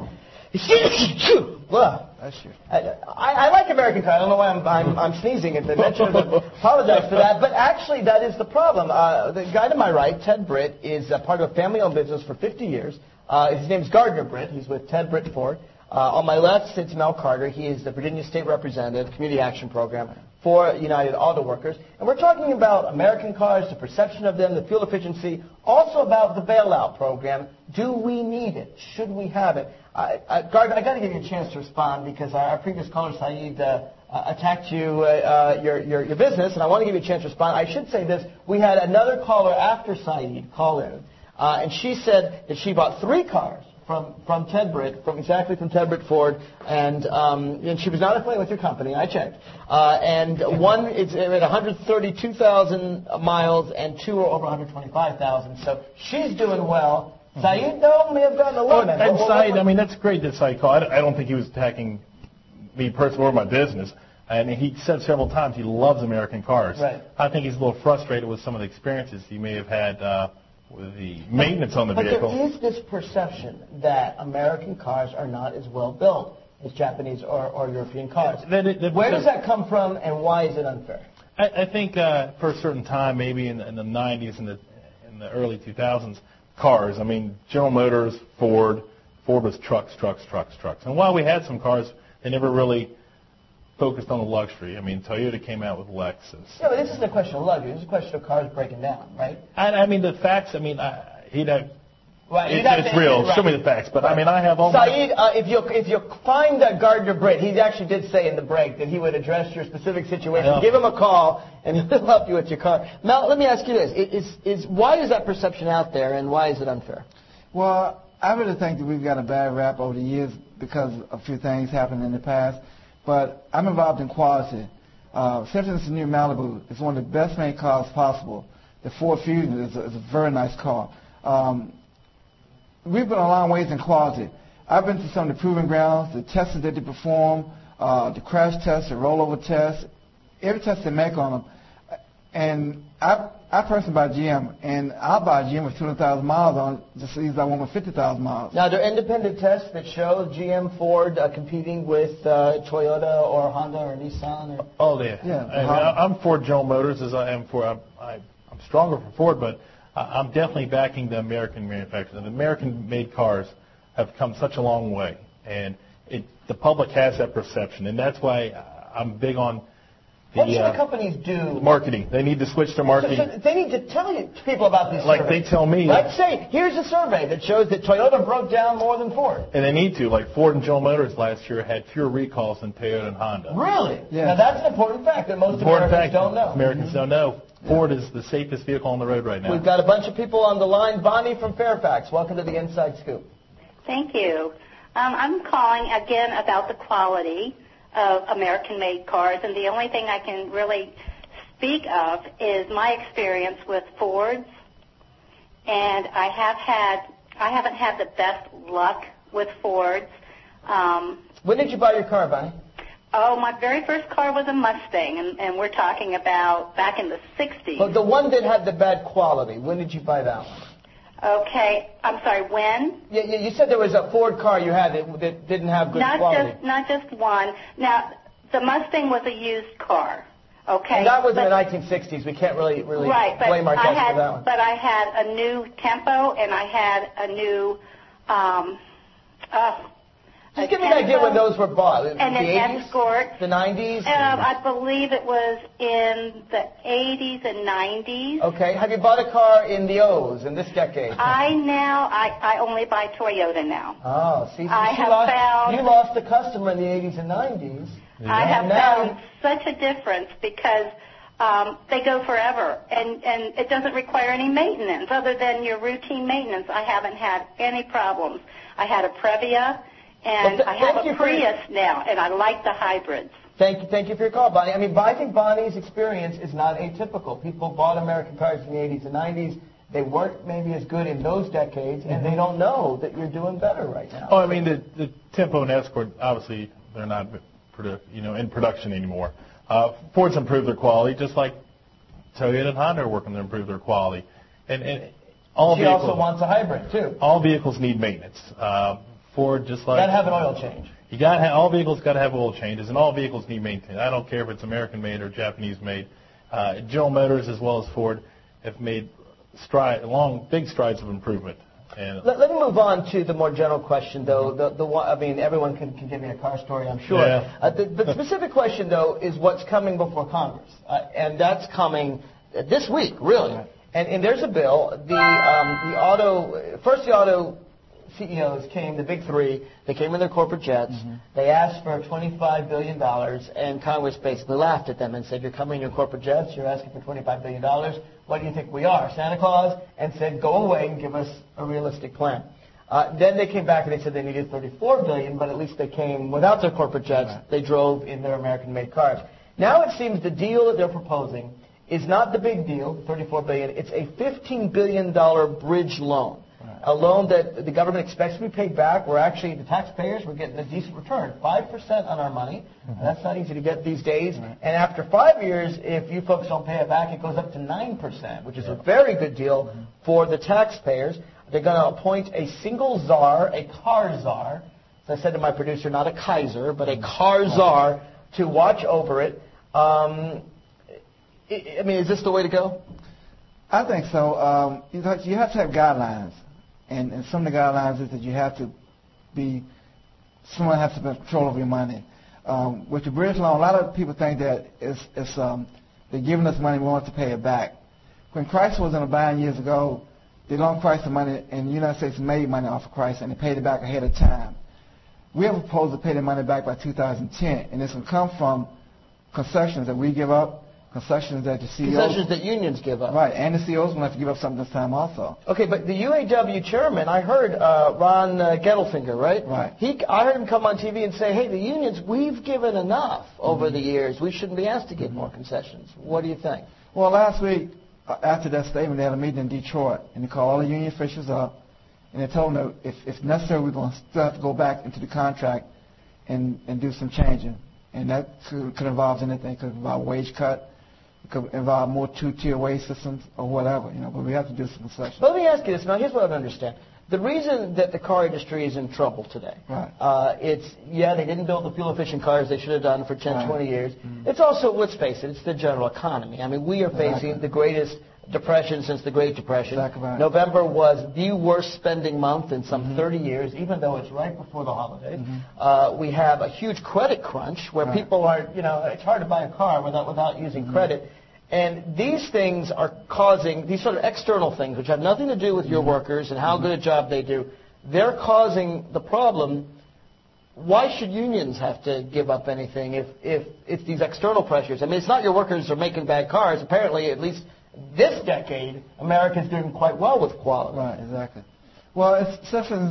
Well, I, I like American cars. I don't know why I'm, I'm, I'm sneezing at the mention of it. Apologize for that. But actually, that is the problem. Uh, the guy to my right, Ted Britt, is a part of a family-owned business for fifty years. Uh, his name's Gardner Britt. He's with Ted Britt Ford. Uh, on my left sits Mel Carter. He is the Virginia State Representative, Community Action Program for United Auto Workers. And we're talking about American cars, the perception of them, the fuel efficiency, also about the bailout program. Do we need it? Should we have it? I, I, Gardner, I got to give you a chance to respond because our, our previous caller, Saeed, uh, uh, attacked you, uh, uh, your, your, your business, and I want to give you a chance to respond. I should say this. We had another caller after Saeed call in, uh, and she said that she bought three cars from, from Ted Britt, from exactly from Ted Britt Ford, and, um, and she was not affiliated with your company. I checked. Uh, and one is at one hundred thirty-two thousand miles, and two are over one hundred twenty-five thousand. So she's doing well. Saeed, though, may have gotten a little bit. And Saeed, I mean, that's great that Saeed called. I don't think he was attacking me personally or my business. And he said several times he loves American cars. Right. I think he's a little frustrated with some of the experiences he may have had uh, with the maintenance on the but vehicle. But there is this perception that American cars are not as well built as Japanese or, or European cars. That, that, that, Where does that come from, and why is it unfair? I, I think uh, for a certain time, maybe in, in the nineties and the, in the early two thousands, cars. I mean, General Motors, Ford. Ford was trucks, trucks, trucks, trucks. And while we had some cars, they never really focused on the luxury. I mean, Toyota came out with Lexus. Yeah, but this isn't a question of luxury. This is a question of cars breaking down, right? I, I mean, the facts, I mean, I, he'd have... Right, it, it's to, real. Right. Show me the facts. But, right. I mean, I have all Saeed, my... uh, if you if you find uh, Gardner Britt, he actually did say in the break that he would address your specific situation. Give him a call, and he'll help you with your car. Mel, let me ask you this. Is, is, why is that perception out there, and why is it unfair? Well, I really think that we've got a bad rap over the years because a few things happened in the past. But I'm involved in quality. Uh, especially this new Malibu. It's one of the best made cars possible. The Ford Fusion is a, is a very nice car. Um, we've been a long ways in quality. I've been to some of the proving grounds, the tests that they perform, uh, the crash tests, the rollover tests, every test they make on them. And I, I personally buy G M, and I'll buy a G M with two hundred thousand miles on it, just as I want with fifty thousand miles. Now, there are independent tests that show G M, Ford uh, competing with uh, Toyota or Honda or Nissan? Or Oh, yeah. Yeah, I mean, I'm for General Motors as I am for, I'm, I, I'm stronger for Ford, but I'm definitely backing the American manufacturers. The American-made cars have come such a long way, and it, the public has that perception, and that's why I'm big on the, what should uh, the companies do? Marketing. They need to switch their marketing. So, so they need to tell you, people about these Like surveys. they tell me. Let's say, here's a survey that shows that Toyota broke down more than Ford. And they need to. Like Ford and General Motors last year had fewer recalls than Toyota and Honda. Really? Yeah. Now, that's an important fact that most Important Americans fact, don't know. Americans don't know. Ford is the safest vehicle on the road right now. We've got a bunch of people on the line. Bonnie from Fairfax, welcome to the Inside Scoop. Thank you. Um, I'm calling again about the quality of American-made cars, and the only thing I can really speak of is my experience with Fords, and I have had, I haven't had the best luck with Fords. Um, when did you buy your car, Bonnie? Oh, my very first car was a Mustang, and, and we're talking about back in the sixties. But the one that had the bad quality, when did you buy that one? Okay, I'm sorry, when? Yeah, yeah, you said there was a Ford car you had that, that didn't have good not quality. Just, not just one. Now, the Mustang was a used car, okay? And that was but, in the nineteen sixties. We can't really, really right, but blame ourselves I had, for that one. But I had a new Tempo, and I had a new... Um, uh, Just give me an idea when those were bought. And the an eighties? Escort. The nineties? Um, I believe it was in the eighties and nineties. Okay. Have you bought a car in the O's in this decade? I now, I, I only buy Toyota now. Oh, see, I you have lost, found- you lost a customer in the eighties and nineties. I have now, found such a difference because um, they go forever, and, and it doesn't require any maintenance other than your routine maintenance. I haven't had any problems. I had a Previa, and Well, th- I have thank you a for- Prius now, and I like the hybrids. Thank you, thank you for your call, Bonnie. I mean, I think Bonnie's experience is not atypical. People bought American cars in the eighties and nineties. They weren't maybe as good in those decades, and they don't know that you're doing better right now. Oh, I mean, the, the Tempo and Escort, obviously, they're not produ- you know, in production anymore. Uh, Ford's improved their quality, just like Toyota and Honda are working to improve their quality. And, and all she vehicles, also wants a hybrid, too. all vehicles need maintenance. Uh, Ford, just like... Got to have an oil change. You got to have, all vehicles got to have oil changes, and all vehicles need maintenance. I don't care if it's American-made or Japanese-made. Uh, General Motors, as well as Ford, have made stride, long, big strides of improvement. And Let, let me move on to the more general question, though. The, the one, I mean, everyone can, can give me a car story, I'm sure. Yeah. Uh, the, the specific question, though, is what's coming before Congress, uh, and that's coming this week, really. Right. And, and there's a bill. The um, the auto first the auto C E Os came, the big three. They came in their corporate jets. Mm-hmm. They asked for twenty-five billion dollars, and Congress basically laughed at them and said, "You're coming in your corporate jets. You're asking for twenty-five billion dollars. What do you think we are, Santa Claus?" And said, "Go away and give us a realistic plan." Uh, then they came back and they said they needed thirty-four billion dollars, but at least they came without their corporate jets. Right. They drove in their American-made cars. Now it seems the deal that they're proposing is not the big deal, thirty-four billion dollars. It's a fifteen billion dollars bridge loan. A loan that the government expects to be paid back. We're actually, the taxpayers, we're getting a decent return, five percent on our money. Mm-hmm. That's not easy to get these days. Mm-hmm. And after five years, if you folks don't pay it back, it goes up to nine percent, which is yeah. a very good deal mm-hmm. for the taxpayers. They're going to appoint a single czar, a car czar. As I said to my producer, not a Kaiser, but a car czar to watch over it. Um, I mean, is this the way to go? I think so. Um, you have to have guidelines. And, and some of the guidelines is that you have to be, someone has to have control over your money. Um, with the bridge loan, a lot of people think that it's, it's um, they're giving us money, we want to pay it back. When Chrysler was in a bind years ago, they loaned Chrysler money, and the United States made money off of Chrysler, and they paid it back ahead of time. We have proposed to pay the money back by two thousand ten, and it's going to come from concessions that we give up, concessions that the C E Os... Concessions that unions give up. Right, and the C E Os will have to give up something this time also. Okay, but the U A W chairman, I heard uh, Ron uh, Gettelfinger, right? Right. He, I heard him come on T V and say, hey, the unions, we've given enough over mm-hmm. the years. We shouldn't be asked to give more concessions. What do you think? Well, last week, uh, after that statement, they had a meeting in Detroit, and they called all the union officials up, And they told them that if, if necessary, we're going to still have to go back into the contract and, and do some changing. And that could, could involve anything. It could involve wage cut. It could involve more two-tier wage systems or whatever, you know, but we have to do some concessions. But let me ask you this. Now, here's what I don't understand. The reason that the car industry is in trouble today, right. uh, it's, yeah, they didn't build the fuel-efficient cars they should have done for ten, right. twenty years. Mm-hmm. It's also, let's face it, it's the general economy. I mean, we are facing exactly. the greatest depression since the Great Depression. Exactly right. November was the worst spending month in some mm-hmm. thirty years, even though it's right before the holidays. Mm-hmm. Uh, we have a huge credit crunch where right. people are, you know, it's hard to buy a car without, without using mm-hmm. credit. And these things are causing, these sort of external things, which have nothing to do with your mm-hmm. workers and how mm-hmm. good a job they do, they're causing the problem. Why should unions have to give up anything if, if it's these external pressures? I mean, it's not your workers are making bad cars. Apparently, at least this decade, America's doing quite well with quality. Right, exactly. Well, it's such as,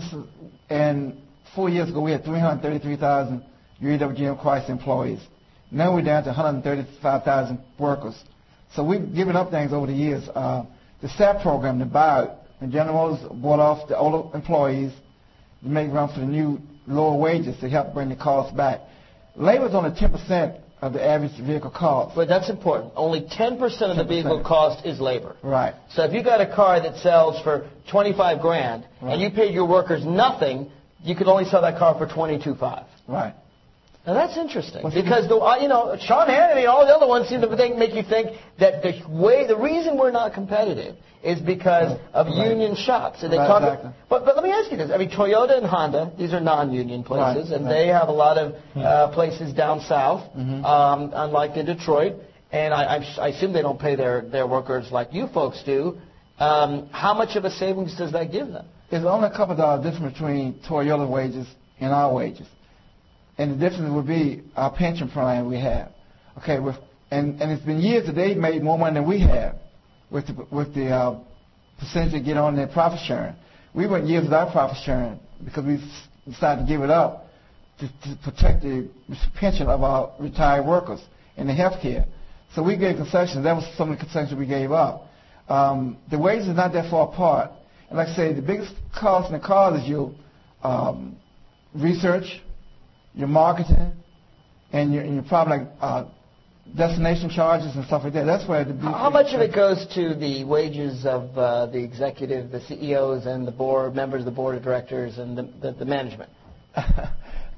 and four years ago, we had three hundred thirty-three thousand U A W G M Chrysler employees. Now we're down to one hundred thirty-five thousand workers. So we've given up things over the years. Uh, the S A P program, the buyout, and General Motors bought off the older employees to make room for the new lower wages to help bring the costs back. Labor's only ten percent of the average vehicle cost. But that's important. Only ten percent of the vehicle cost is labor. Right. So if you got a car that sells for twenty-five grand right. and you paid your workers nothing, you could only sell that car for twenty-two five. Right. Now that's interesting well, because the uh, you know Sean Hannity and all the other ones seem to think, make you think that the way the reason we're not competitive is because of right. union shops. And they right, talk, exactly. but but let me ask you this: I mean, Toyota and Honda, these are non-union places, right, and right. they have a lot of uh, places down south, mm-hmm. um, unlike in Detroit. And I, I, I assume they don't pay their their workers like you folks do. Um, how much of a savings does that give them? There's only a couple of dollars difference between Toyota wages and our wages. And the difference would be our pension plan we have. Okay, with, and, and it's been years that they've made more money than we have with the, with the uh, percentage they get on their profit sharing. We went years without profit sharing because we decided to give it up to, to protect the pension of our retired workers and the health care. So we gave concessions. That was some of the concessions we gave up. Um, the wages are not that far apart. And like I say, the biggest cost in the car is your um, research, your marketing, and your, and your probably like uh, destination charges and stuff like that. That's where the big how much of it goes to the wages of uh, the executive, the C E Os, and the board members of the board of directors and the, the, the management? I,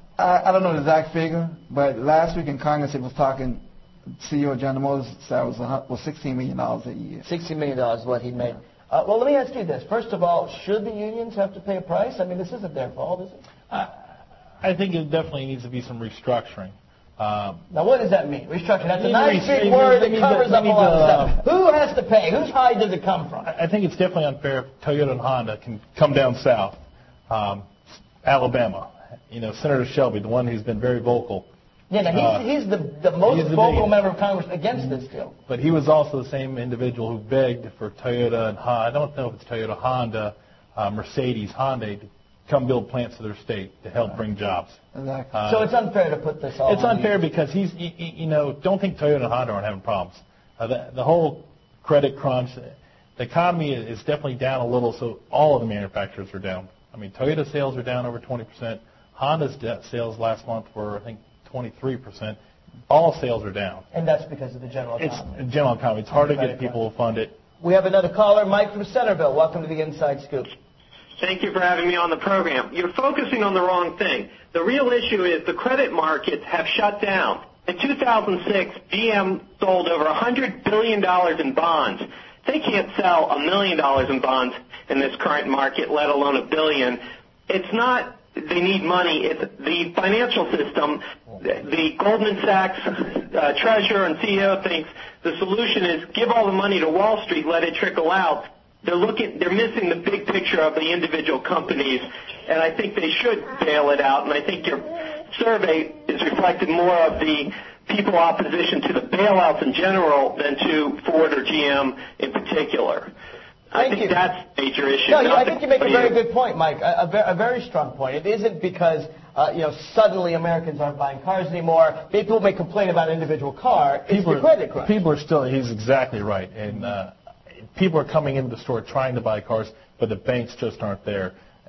I don't know the exact figure, but last week in Congress it was talking. C E O of General Motors said it was, was sixteen million dollars a year. sixteen million dollars is what he made. Uh, well, let me ask you this. First of all, should the unions have to pay a price? I mean, this isn't their fault, is it? Uh, I think it definitely needs to be some restructuring. Um, now, what does that mean? Restructuring. That's a nice re- big word that need covers to, up a lot of uh, stuff. Who has to pay? Whose hide does it come from? I think it's definitely unfair if Toyota and Honda can come down south. Um, Alabama, you know, Senator Shelby, the one who's been very vocal. Yeah, now he's, uh, he's the, the most he's the vocal biggest. member of Congress against this deal. But he was also the same individual who begged for Toyota and Honda. I don't know if it's Toyota, Honda, uh, Mercedes, Hyundai to come build plants in their state to help bring jobs. Exactly. Uh, so it's unfair to put this all It's on unfair you. because he's, you, you know, don't think Toyota and Honda aren't having problems. Uh, the, the whole credit crunch, the economy is definitely down a little, so all of the manufacturers are down. I mean, Toyota sales are down over twenty percent. Honda's sales last month were, I think, twenty-three percent. All sales are down. And that's because of the general economy. It's the general economy. It's hard to get people to fund it. We have another caller, Mike from Centerville. Welcome to the Inside Scoop. Thank you for having me on the program. You're focusing on the wrong thing. The real issue is the credit markets have shut down. In two thousand six, G M sold over one hundred billion dollars in bonds. They can't sell a million dollars in bonds in this current market, let alone a billion. It's not they need money. It's the financial system. The Goldman Sachs uh, treasurer and C E O thinks the solution is give all the money to Wall Street, let it trickle out. They're looking, they're missing the big picture of the individual companies, and I think they should bail it out. And I think your survey is reflecting more of the people opposition to the bailouts in general than to Ford or G M in particular. I Thank think you. that's a major issue. No, I think you make a very good point, Mike. A, a, ver- a very strong point. It isn't because uh, you know suddenly Americans aren't buying cars anymore. People may complain about an individual car. It's people the credit crunch. People are still. He's exactly right. And uh, people are coming into the store trying to buy cars, but the banks just aren't there.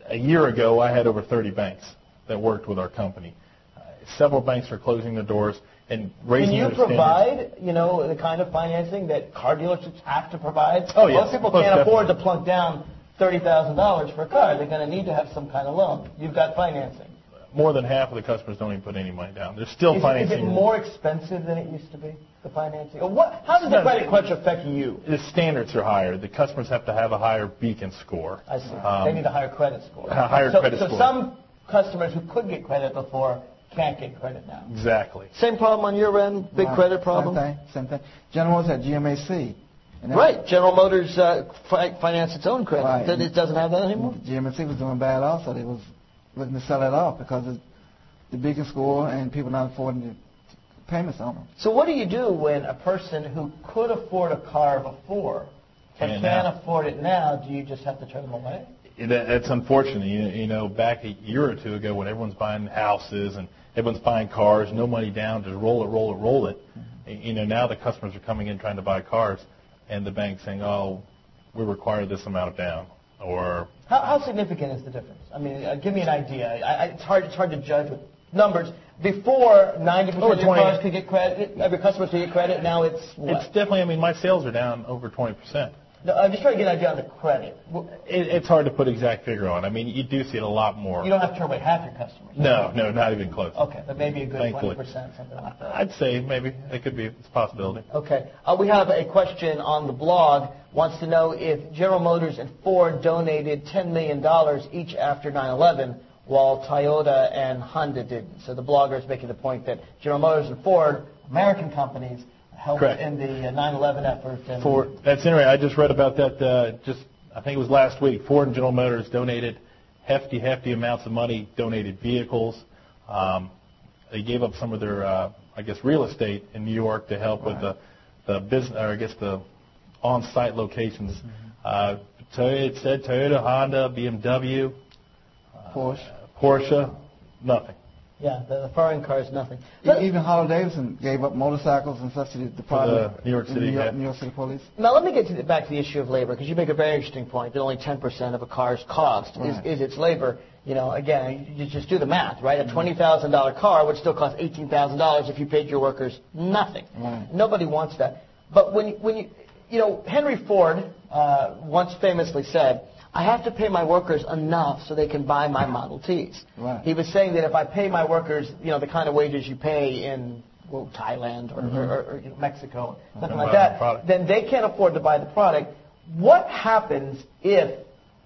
a year ago, I had over thirty banks that worked with our company. Uh, several banks are closing their doors and raising their standards. Can you provide, standards. you know, the kind of financing that car dealerships have to provide? Oh, yes. Most people Most can't definitely. afford to plunk down thirty thousand dollars for a car. They're going to need to have some kind of loan. You've got financing. More than half of the customers don't even put any money down. There's still is, financing. Is it more expensive than it used to be, the financing? Or what, how does the credit crunch affect you? The standards are higher. The customers have to have a higher beacon score. I see. Um, they need a higher credit score. A higher so, credit so score. So some customers who could get credit before can't get credit now. Exactly. Same problem on your end? Big Right. credit problem? Same thing. Same thing. General Motors had G M A C. And Right. General Motors uh, fi- financed its own credit. Right. It doesn't have that anymore? G M A C was doing bad also. They was looking to sell it off because of the beacon score and people not affording the payments on them. So what do you do when a person who could afford a car before but Can't can't now. afford it now, do you just have to turn them away? That, that's unfortunate. You, you know, back a year or two ago when everyone's buying houses and everyone's buying cars, no money down, just roll it, roll it, roll it. Mm-hmm. You know, now the customers are coming in trying to buy cars, and the bank's saying, oh, we require this amount of down. Or How, how significant is the difference? I mean, uh, give me an idea. I, I, it's hard. It's hard to judge with numbers. Before, ninety percent Over of your twenty cars could get credit, every customer could get credit. Now it's what? It's definitely, I mean, my sales are down over twenty percent. No, I'm just trying to get an idea on the credit. It, it's hard to put exact figure on. I mean, you do see it a lot more. You don't have to turn away half your customers. No, no, not even close. Okay, but maybe a good Thankfully. twenty percent, something like that. I'd say maybe it could be it's a possibility. Okay. Uh, we have a question on the blog. Wants to know if General Motors and Ford donated ten million dollars each after nine eleven, while Toyota and Honda didn't. So the blogger is making the point that General Motors and Ford, American companies, helped Correct. in the uh, nine eleven effort. And Ford, that's interesting. I just read about that uh, just, I think it was last week. Ford and General Motors donated hefty, hefty amounts of money, donated vehicles. Um, they gave up some of their, uh, I guess, real estate in New York to help Right. with the, the business, or I guess the on-site locations. Mm-hmm. Uh, Toyota, it said Toyota, Honda, B M W, Porsche. uh, Porsche, nothing. Yeah, the, the foreign cars, nothing. E- Even Harley Davidson gave up motorcycles and such to the department. the New York City, New York, yeah. New York City Police. Now let me get to the, back to the issue of labor, because you make a very interesting point that only ten percent of a car's cost Right. is, is its labor. You know, again, you just do the math, right? A twenty thousand dollars car would still cost eighteen thousand dollars if you paid your workers nothing. Right. Nobody wants that. But when you, when you, you know, Henry Ford uh, once famously said, I have to pay my workers enough so they can buy my Model Ts. Right. He was saying that if I pay my workers, you know, the kind of wages you pay in well, Thailand or, Mm-hmm. or, or, or you know, Mexico, something Don't like buy the that, product. then they can't afford to buy the product. What happens if,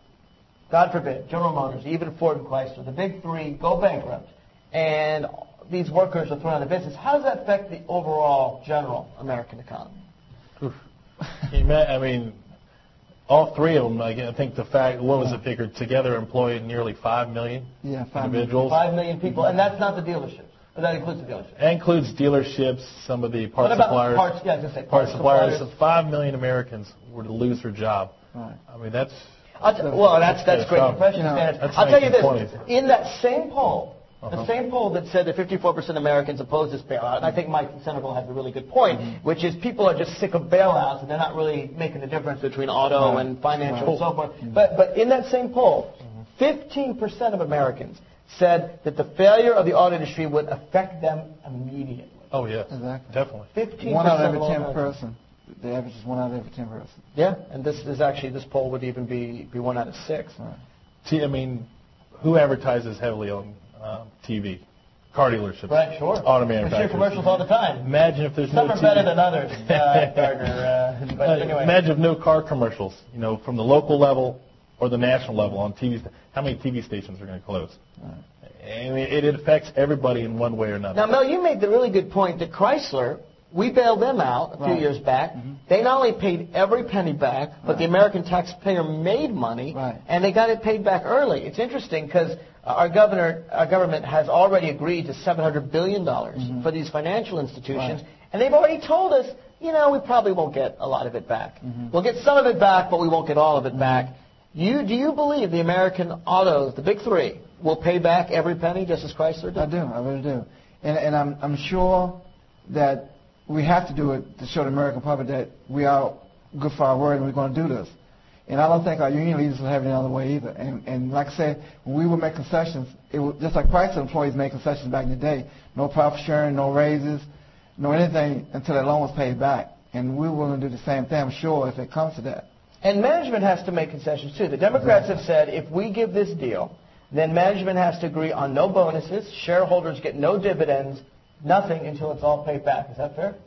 God forbid, General Motors, even Ford and Chrysler, the big three, go bankrupt, and these workers are thrown out of business? How does that affect the overall general American economy? Oof. Can you ma- I mean, all three of them, I think the fact, what was the figure, together employed nearly five million Yeah, five million. individuals. Five million people, and that's not the dealerships. But that includes the dealerships. That includes dealerships, some of the What parts about suppliers. parts? Yeah, I was gonna say parts parts suppliers. suppliers. So five million Americans were to lose their job. Right. I mean, that's I'll t- well, that's that's great catastrophic. impression. You know, Stan. that's I'll tell you this: nineteen twenties. in that same poll, Uh-huh. the same poll that said that fifty-four percent of Americans oppose this bailout, and I think Mike Senegal has a really good point, Mm-hmm. which is people are just sick of bailouts and they're not really making the difference between auto Right. and financial Right. and so forth. Mm-hmm. But but in that same poll, fifteen percent of Americans said that the failure of the auto industry would affect them immediately. Oh yes, Exactly. definitely. Fifteen One out percent of of every all ten Americans. person. The average is one out of every ten person. Yeah, and this is actually this poll would even be be one out of six. Right. See, I mean, who advertises heavily on uh, T V? Car dealerships. Right, sure. Auto We see manufacturers. commercials all the time. Imagine if there's Some no are T V. better than others, uh, Gardner. Uh, but Uh, anyway. Imagine if no car commercials, you know, from the local level or the national level on T V. sta- How many T V stations are going to close? I mean, it, it affects everybody in one way or another. Now, Mel, you made the really good point that Chrysler, we bailed them out a few Right. years back. Mm-hmm. They not only paid every penny back, but the American taxpayer made money, Right. and they got it paid back early. It's interesting because our governor, our government has already agreed to seven hundred billion dollars Mm-hmm. for these financial institutions, Right. and they've already told us, you know, we probably won't get a lot of it back. Mm-hmm. We'll get some of it back, but we won't get all of it back. You, do you believe the American autos, the big three, will pay back every penny just as Chrysler did? I do. I really do. And and I'm I'm sure that we have to do it to show the American public that we are good for our word and we're going to do this. And I don't think our union leaders will have it any other way either. And, and like I said, when we would make concessions, it was just like Chrysler employees made concessions back in the day. No profit sharing, no raises, no anything until that loan was paid back. And we were willing to do the same thing, I'm sure, if it comes to that. And management has to make concessions, too. The Democrats have said if we give this deal, then management has to agree on no bonuses, shareholders get no dividends, nothing until it's all paid back. Is that fair?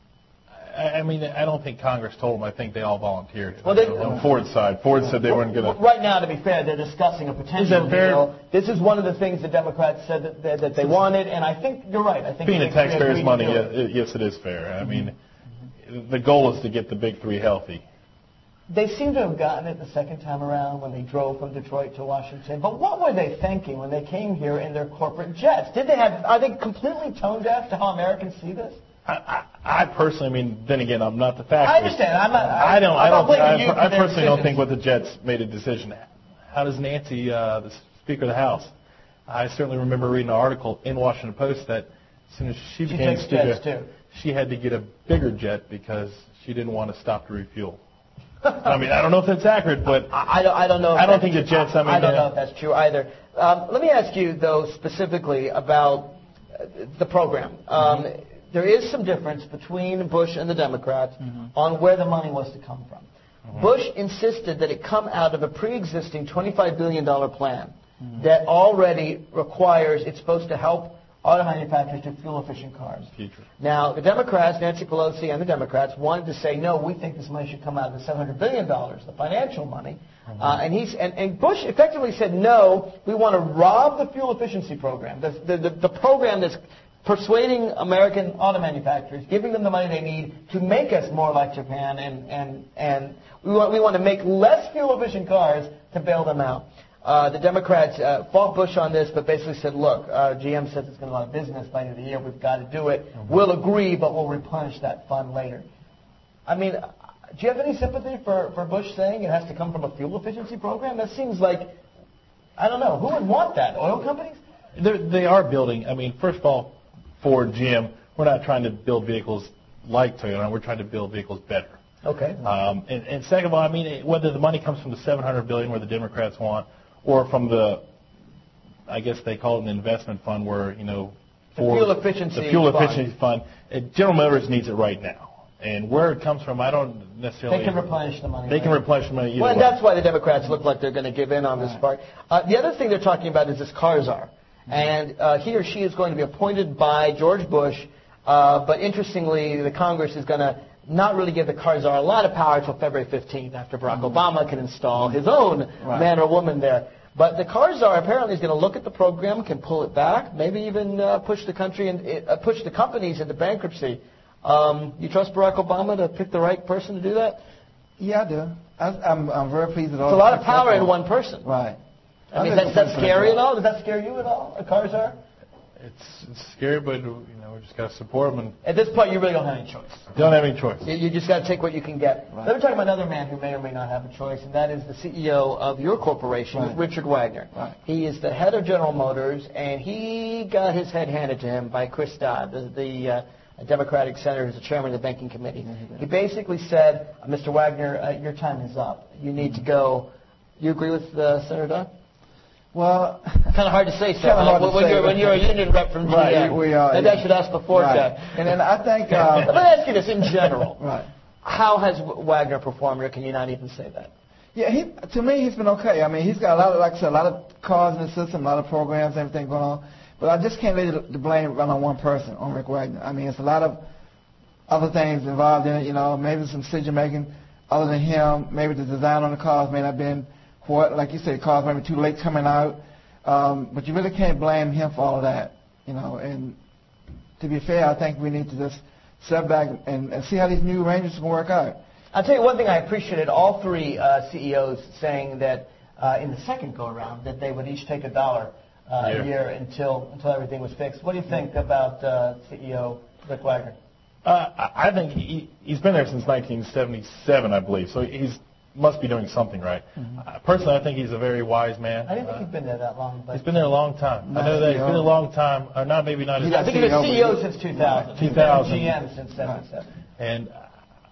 I mean, I don't think Congress told them. I think they all volunteered. Well, they, on Ford's side, Ford said they weren't going to. Right now, to be fair, they're discussing a potential is that fair? deal. This is one of the things the Democrats said that, that, that they wanted, and I think you're right. I think being a taxpayer's money, it. yes, it is fair. I mean, mm-hmm. the goal is to get the big three healthy. They seem to have gotten it the second time around when they drove from Detroit to Washington. But what were they thinking when they came here in their corporate jets? Did they have? Are they completely tone deaf to how Americans see this? I, I, I personally, I mean, then again, I'm not the factory. I understand. I'm not, I, I don't. I'm I don't. not I, you I, I personally decisions. don't think what the Jets made a decision. How does Nancy, uh, the Speaker of the House? I certainly remember reading an article in Washington Post that as soon as she, she became Speaker, too. she had to get a bigger jet because she didn't want to stop to refuel. I mean, I don't know if that's accurate, but I, I don't. I don't know. If I don't think the Jets. I mean, I don't uh, know if that's true either. Um, let me ask you though specifically about uh, the program. Um, mm-hmm. There is some difference between Bush and the Democrats mm-hmm. on where the money was to come from. Mm-hmm. Bush insisted that it come out of a pre-existing twenty-five billion dollars plan mm-hmm. that already requires, it's supposed to help auto manufacturers do fuel-efficient cars. Future. Now, the Democrats, Nancy Pelosi and the Democrats, wanted to say, no, we think this money should come out of the seven hundred billion dollars, the financial money. Mm-hmm. Uh, and, he's, and, and Bush effectively said, no, we want to rob the fuel efficiency program, the, the, the, the program that's persuading American auto manufacturers, giving them the money they need to make us more like Japan, and, and, and we, want, we want to make less fuel-efficient cars to bail them out. Uh, the Democrats uh, fought Bush on this, but basically said, look, uh, G M says it's going to go out of business by the end of the year. We've got to do it. Mm-hmm. We'll agree, but we'll replenish that fund later. I mean, do you have any sympathy for, for Bush saying it has to come from a fuel efficiency program? That seems like, I don't know, who would want that? Oil companies? They're, they are building, I mean, first of all, Ford, G M, we're not trying to build vehicles like Toyota. We're trying to build vehicles better. Okay. Um, and, and second of all, I mean, whether the money comes from the seven hundred billion dollars where the Democrats want, or from the, I guess they call it an investment fund where, you know, the fuel efficiency the fuel fund. efficiency fund. Uh, General Motors needs it right now. And where it comes from, I don't necessarily. They can replenish the money. They right? can replenish the money either Well, and way. that's why the Democrats look like they're going to give in on this part. Uh, the other thing they're talking about is this car czar. And uh, he or she is going to be appointed by George Bush, uh, but interestingly, the Congress is going to not really give the car czar a lot of power until February fifteenth, after Barack mm-hmm. Obama can install his own right. man or woman there. But the car czar apparently is going to look at the program, can pull it back, maybe even uh, push the country and uh, push the companies into bankruptcy. Um, you trust Barack Obama to pick the right person to do that? Yeah, I do. I, I'm, I'm very pleased with all. It's a lot of power in one person. Right. I mean, is that, that scary at all? Does that scare you at all, a car czar? It's, it's scary, but, you know, we just got to support them. And at this point, you really don't have any choice. Don't have any choice. You, you just got to take what you can get. Right. Let me talk about another man who may or may not have a choice, and that is the C E O of your corporation, right. Richard Wagner. Right. He is the head of General Motors, and he got his head handed to him by Chris Dodd, the, the uh, Democratic senator who's the chairman of the banking committee. Mm-hmm. He basically said, Mister Wagner, uh, your time is up. You need to go. You agree with uh, Senator Dodd? Well, kind of hard to say, so uh, when, say, you're, when you're a union rep from G M. Right, we are. Maybe yeah. I should ask before right. that. And then I think. Um, Let me ask you this in general. right. How has Wagner performed, or can you not even say that? Yeah, he, to me, he's been okay. I mean, he's got a lot of, like I said, a lot of cars in the system, a lot of programs, everything going on. But I just can't lay the, the blame run on one person, on Rick Wagner. I mean, it's a lot of other things involved in it. You know, maybe some decision making other than him. Maybe the design on the cars may not have been, what, like you said, cars maybe too late coming out. Um, but you really can't blame him for all of that, you know. And to be fair, I think we need to just step back and, and see how these new arrangements can work out. I'll tell you one thing I appreciated, all three uh, C E Os saying that uh, in the second go-around that they would each take a dollar uh, yeah. a year until until everything was fixed. What do you think about uh, C E O Rick Wagner? Uh, I think he, he's been there since nineteen seventy-seven, I believe, so he's must be doing something right. Mm-hmm. Uh, personally, I think he's a very wise man. I didn't think uh, he's been there that long. But he's been there a long time. I know that he's been a long time. Or not maybe not. I think he was C E O since two thousand. two thousand. G M since seventy-seven. And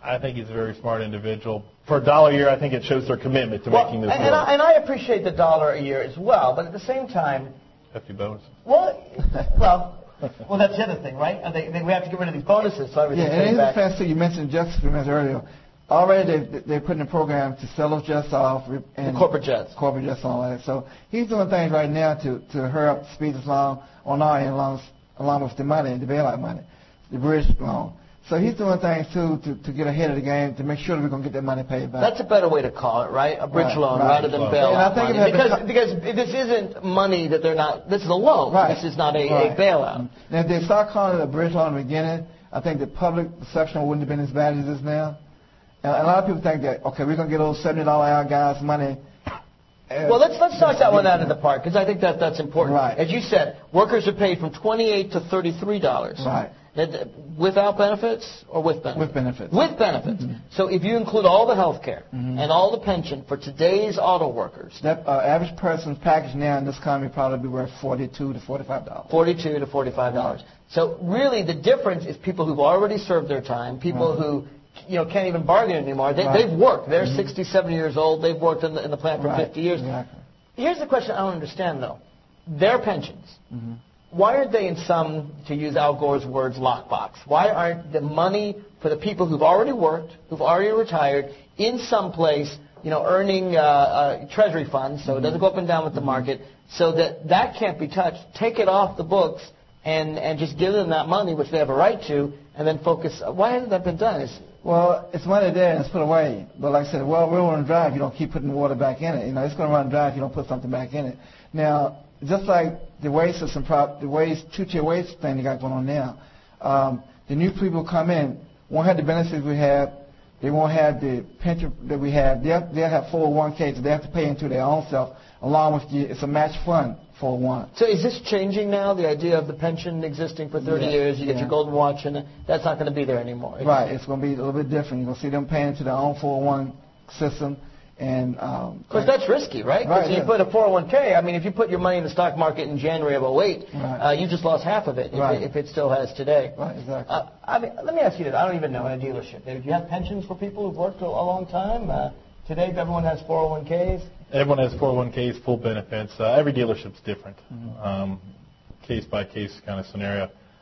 I think he's a very smart individual. For a dollar a year, I think it shows their commitment to well, making this and, work. and, I, and I appreciate the dollar a year as well, but at the same time, Hefty bonus. Well, well, well, that's the other thing, right? And they, they, we have to get rid of these bonuses, so everything's Yeah, and in back. defense, too, you mentioned justice a minute earlier. Already they they put in a program to sell those jets off. And the corporate jets. Corporate jets and all that. So he's doing things right now to, to hurry up the speeds along on our end, along, along with the money, the bailout money, the bridge loan. So he's doing things, too, to, to get ahead of the game, to make sure that we're going to get that money paid back. That's a better way to call it, right? A bridge right, loan right. rather than bailout and I think money. Because, because, because this isn't money that they're not, this is a loan. Right. This is not a, right. a bailout. Now, if they start calling it a bridge loan in the beginning, I think the public perception wouldn't have been as bad as it is now. And a lot of people think that, okay, we're going to get those seventy dollars hour guys money. Well, let's let's knock that one out of the park, because I think that that's important. Right. As you said, workers are paid from twenty-eight to thirty-three dollars. Right. Without benefits or with benefits? With benefits. With benefits. Mm-hmm. So if you include all the health care mm-hmm. and all the pension for today's auto workers. That uh, average person's package now in this economy probably be worth forty-two to forty-five dollars. forty-two to forty-five dollars. Right. So really the difference is people who've already served their time, people right. who you know can't even bargain anymore. They, right. They've worked. They're mm-hmm. sixty, seventy years old. They've worked in the, in the plant for right. fifty years. Exactly. Here's the question I don't understand, though. Their pensions. Mm-hmm. Why aren't they in some, to use Al Gore's words, lockbox? Why aren't the money for the people who've already worked, who've already retired, in some place, you know, earning uh, uh, treasury funds, so mm-hmm. it doesn't go up and down with the market, so that that can't be touched? Take it off the books and, and just give them that money, which they have a right to, and then focus. Why hasn't that been done? It's, well, it's money there and it's put away. But like I said, well, we're going to dry if you don't keep putting water back in it. You know, it's going to run dry if you don't put something back in it. Now, just like the wage system, prop, the wage two-tier wage thing they got going on now, um, the new people come in won't have the benefits we have. They won't have the pension that we have. They'll, they'll have four oh one K that they have to pay into their own self, along with the, it's a match fund four oh one. So is this changing now, the idea of the pension existing for thirty yeah, years, you yeah. get your golden watch, and that's not going to be there anymore? Right, it's going to be a little bit different. You're going to see them paying into their own four oh one system. And um, of course, that's risky, right? Because right, you yeah. put a four oh one K, I mean, if you put your money in the stock market in January of oh eight, right. uh, you just lost half of it if, right. it if it still has today. Right, exactly. Uh, I mean, let me ask you this. I don't even know in a dealership. Do you have pensions for people who've worked a, a long time? Uh, today, everyone has four oh one Ks? Everyone has four oh one Ks, full benefits. Uh, every dealership's different. Mm-hmm. Um, case-by-case kind of scenario.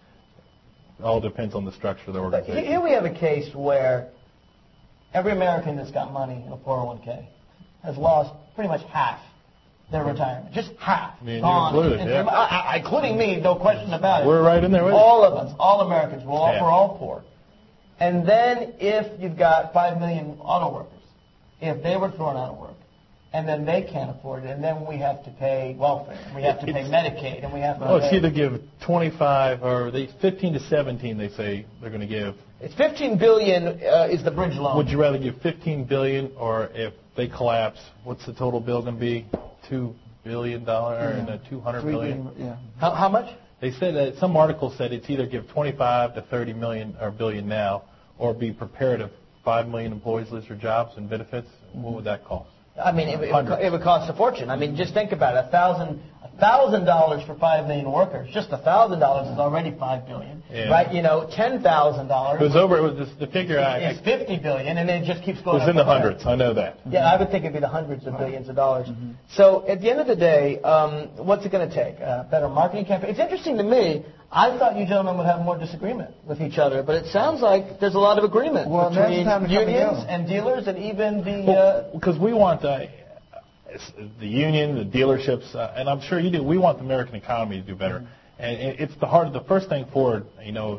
It all depends on the structure of the But organization. here we have a case where every American that's got money in a four oh one K has lost pretty much half their retirement. Just half. Me and gone. you included, And- yeah. and- I- I- including me, no question about it. We're right in there with you. All of us, all Americans, we're all, Yeah. we're all poor. And then if you've got five million auto workers, if they were thrown out of work, and then they can't afford it, and then we have to pay welfare, and we have to pay It's- Medicaid, and we have to Oh, it's pay... either give twenty-five or they fifteen to seventeen. They say they're going to give. It's fifteen billion dollars uh, is the bridge loan. Would you rather give fifteen billion dollars, or if they collapse, what's the total bill going to be? Two billion dollars Yeah. and a two hundred Three billion. billion, yeah. How, how much? They said that some article said it's either give twenty-five to thirty million or billion now, or be prepared if five million employees lose their jobs and benefits. What would that cost? I mean, it, it, would, co- it would cost a fortune. I mean, just think about it. A thousand, a thousand dollars for five million workers. Just a thousand dollars is already five billion, Yeah. right? You know, ten thousand dollars. It was over. It was this, the figure I. It's fifty billion, and it just keeps It going. was up in the from there. hundreds. I know that. Yeah, I would think it'd be the hundreds of billions of dollars. Mm-hmm. So at the end of the day, um, what's it going to take? A better marketing campaign? It's interesting to me. I thought you gentlemen would have more disagreement with each other, but it sounds like there's a lot of agreement well, between time to come unions together. and dealers and even the... Well, Uh, because we want uh, it's the union, the dealerships, uh, and I'm sure you do. We want the American economy to do better, mm-hmm. and it, it's the hard. The first thing Ford, you know,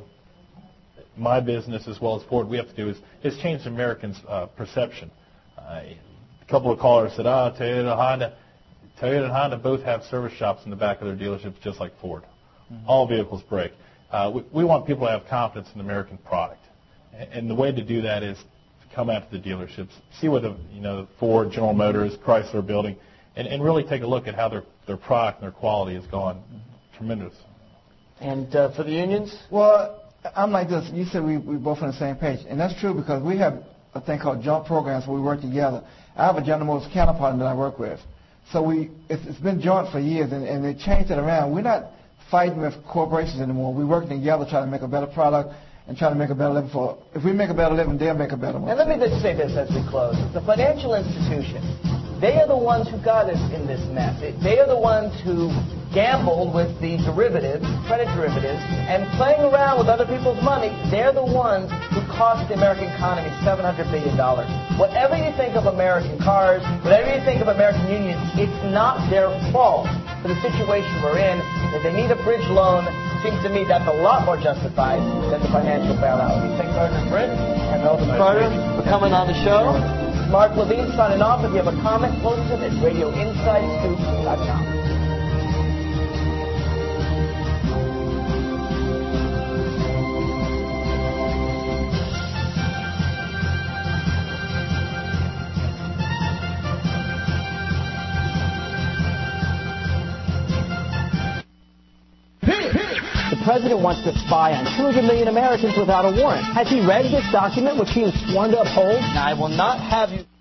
my business as well as Ford, we have to do is is change the Americans' uh, perception. Uh, a couple of callers said, "Ah, oh, Toyota, Honda, Toyota and Honda both have service shops in the back of their dealerships, just like Ford. Mm-hmm. All vehicles break. Uh, we, we want people to have confidence in the American product, and, and the way to do that is to come out to the dealerships, see what the you know Ford, General Motors, Chrysler are building, and, and really take a look at how their their product and their quality has gone. Mm-hmm. Tremendous. And uh, for the unions? Well, I'm like this. You said we we both on the same page, and that's true because we have a thing called joint programs where we work together. I have a General Motors counterpart that I work with, so we it's, it's been joint for years, and, and they changed it around. We're not fighting with corporations anymore. We're working together trying to make a better product and try to make a better living for. If we make a better living, they'll make a better one. And let me just say this as we close: the financial institutions, they are the ones who got us in this mess. They are the ones who gambled with the derivatives, credit derivatives, and playing around with other people's money. They're the ones who cost the American economy seven hundred billion dollars. Whatever you think of American cars, whatever you think of American unions, it's not their fault for the situation we're in. If they need a bridge loan, it seems to me that's a lot more justified than the financial bailout. We thank President Britt and Elton Carter for coming on the show. Mark Levine signing off. If you have a comment, post it at radio inside scoop dot com. The president wants to spy on two hundred million Americans without a warrant. Has he read this document, which he is sworn to uphold? Now, I will not have you...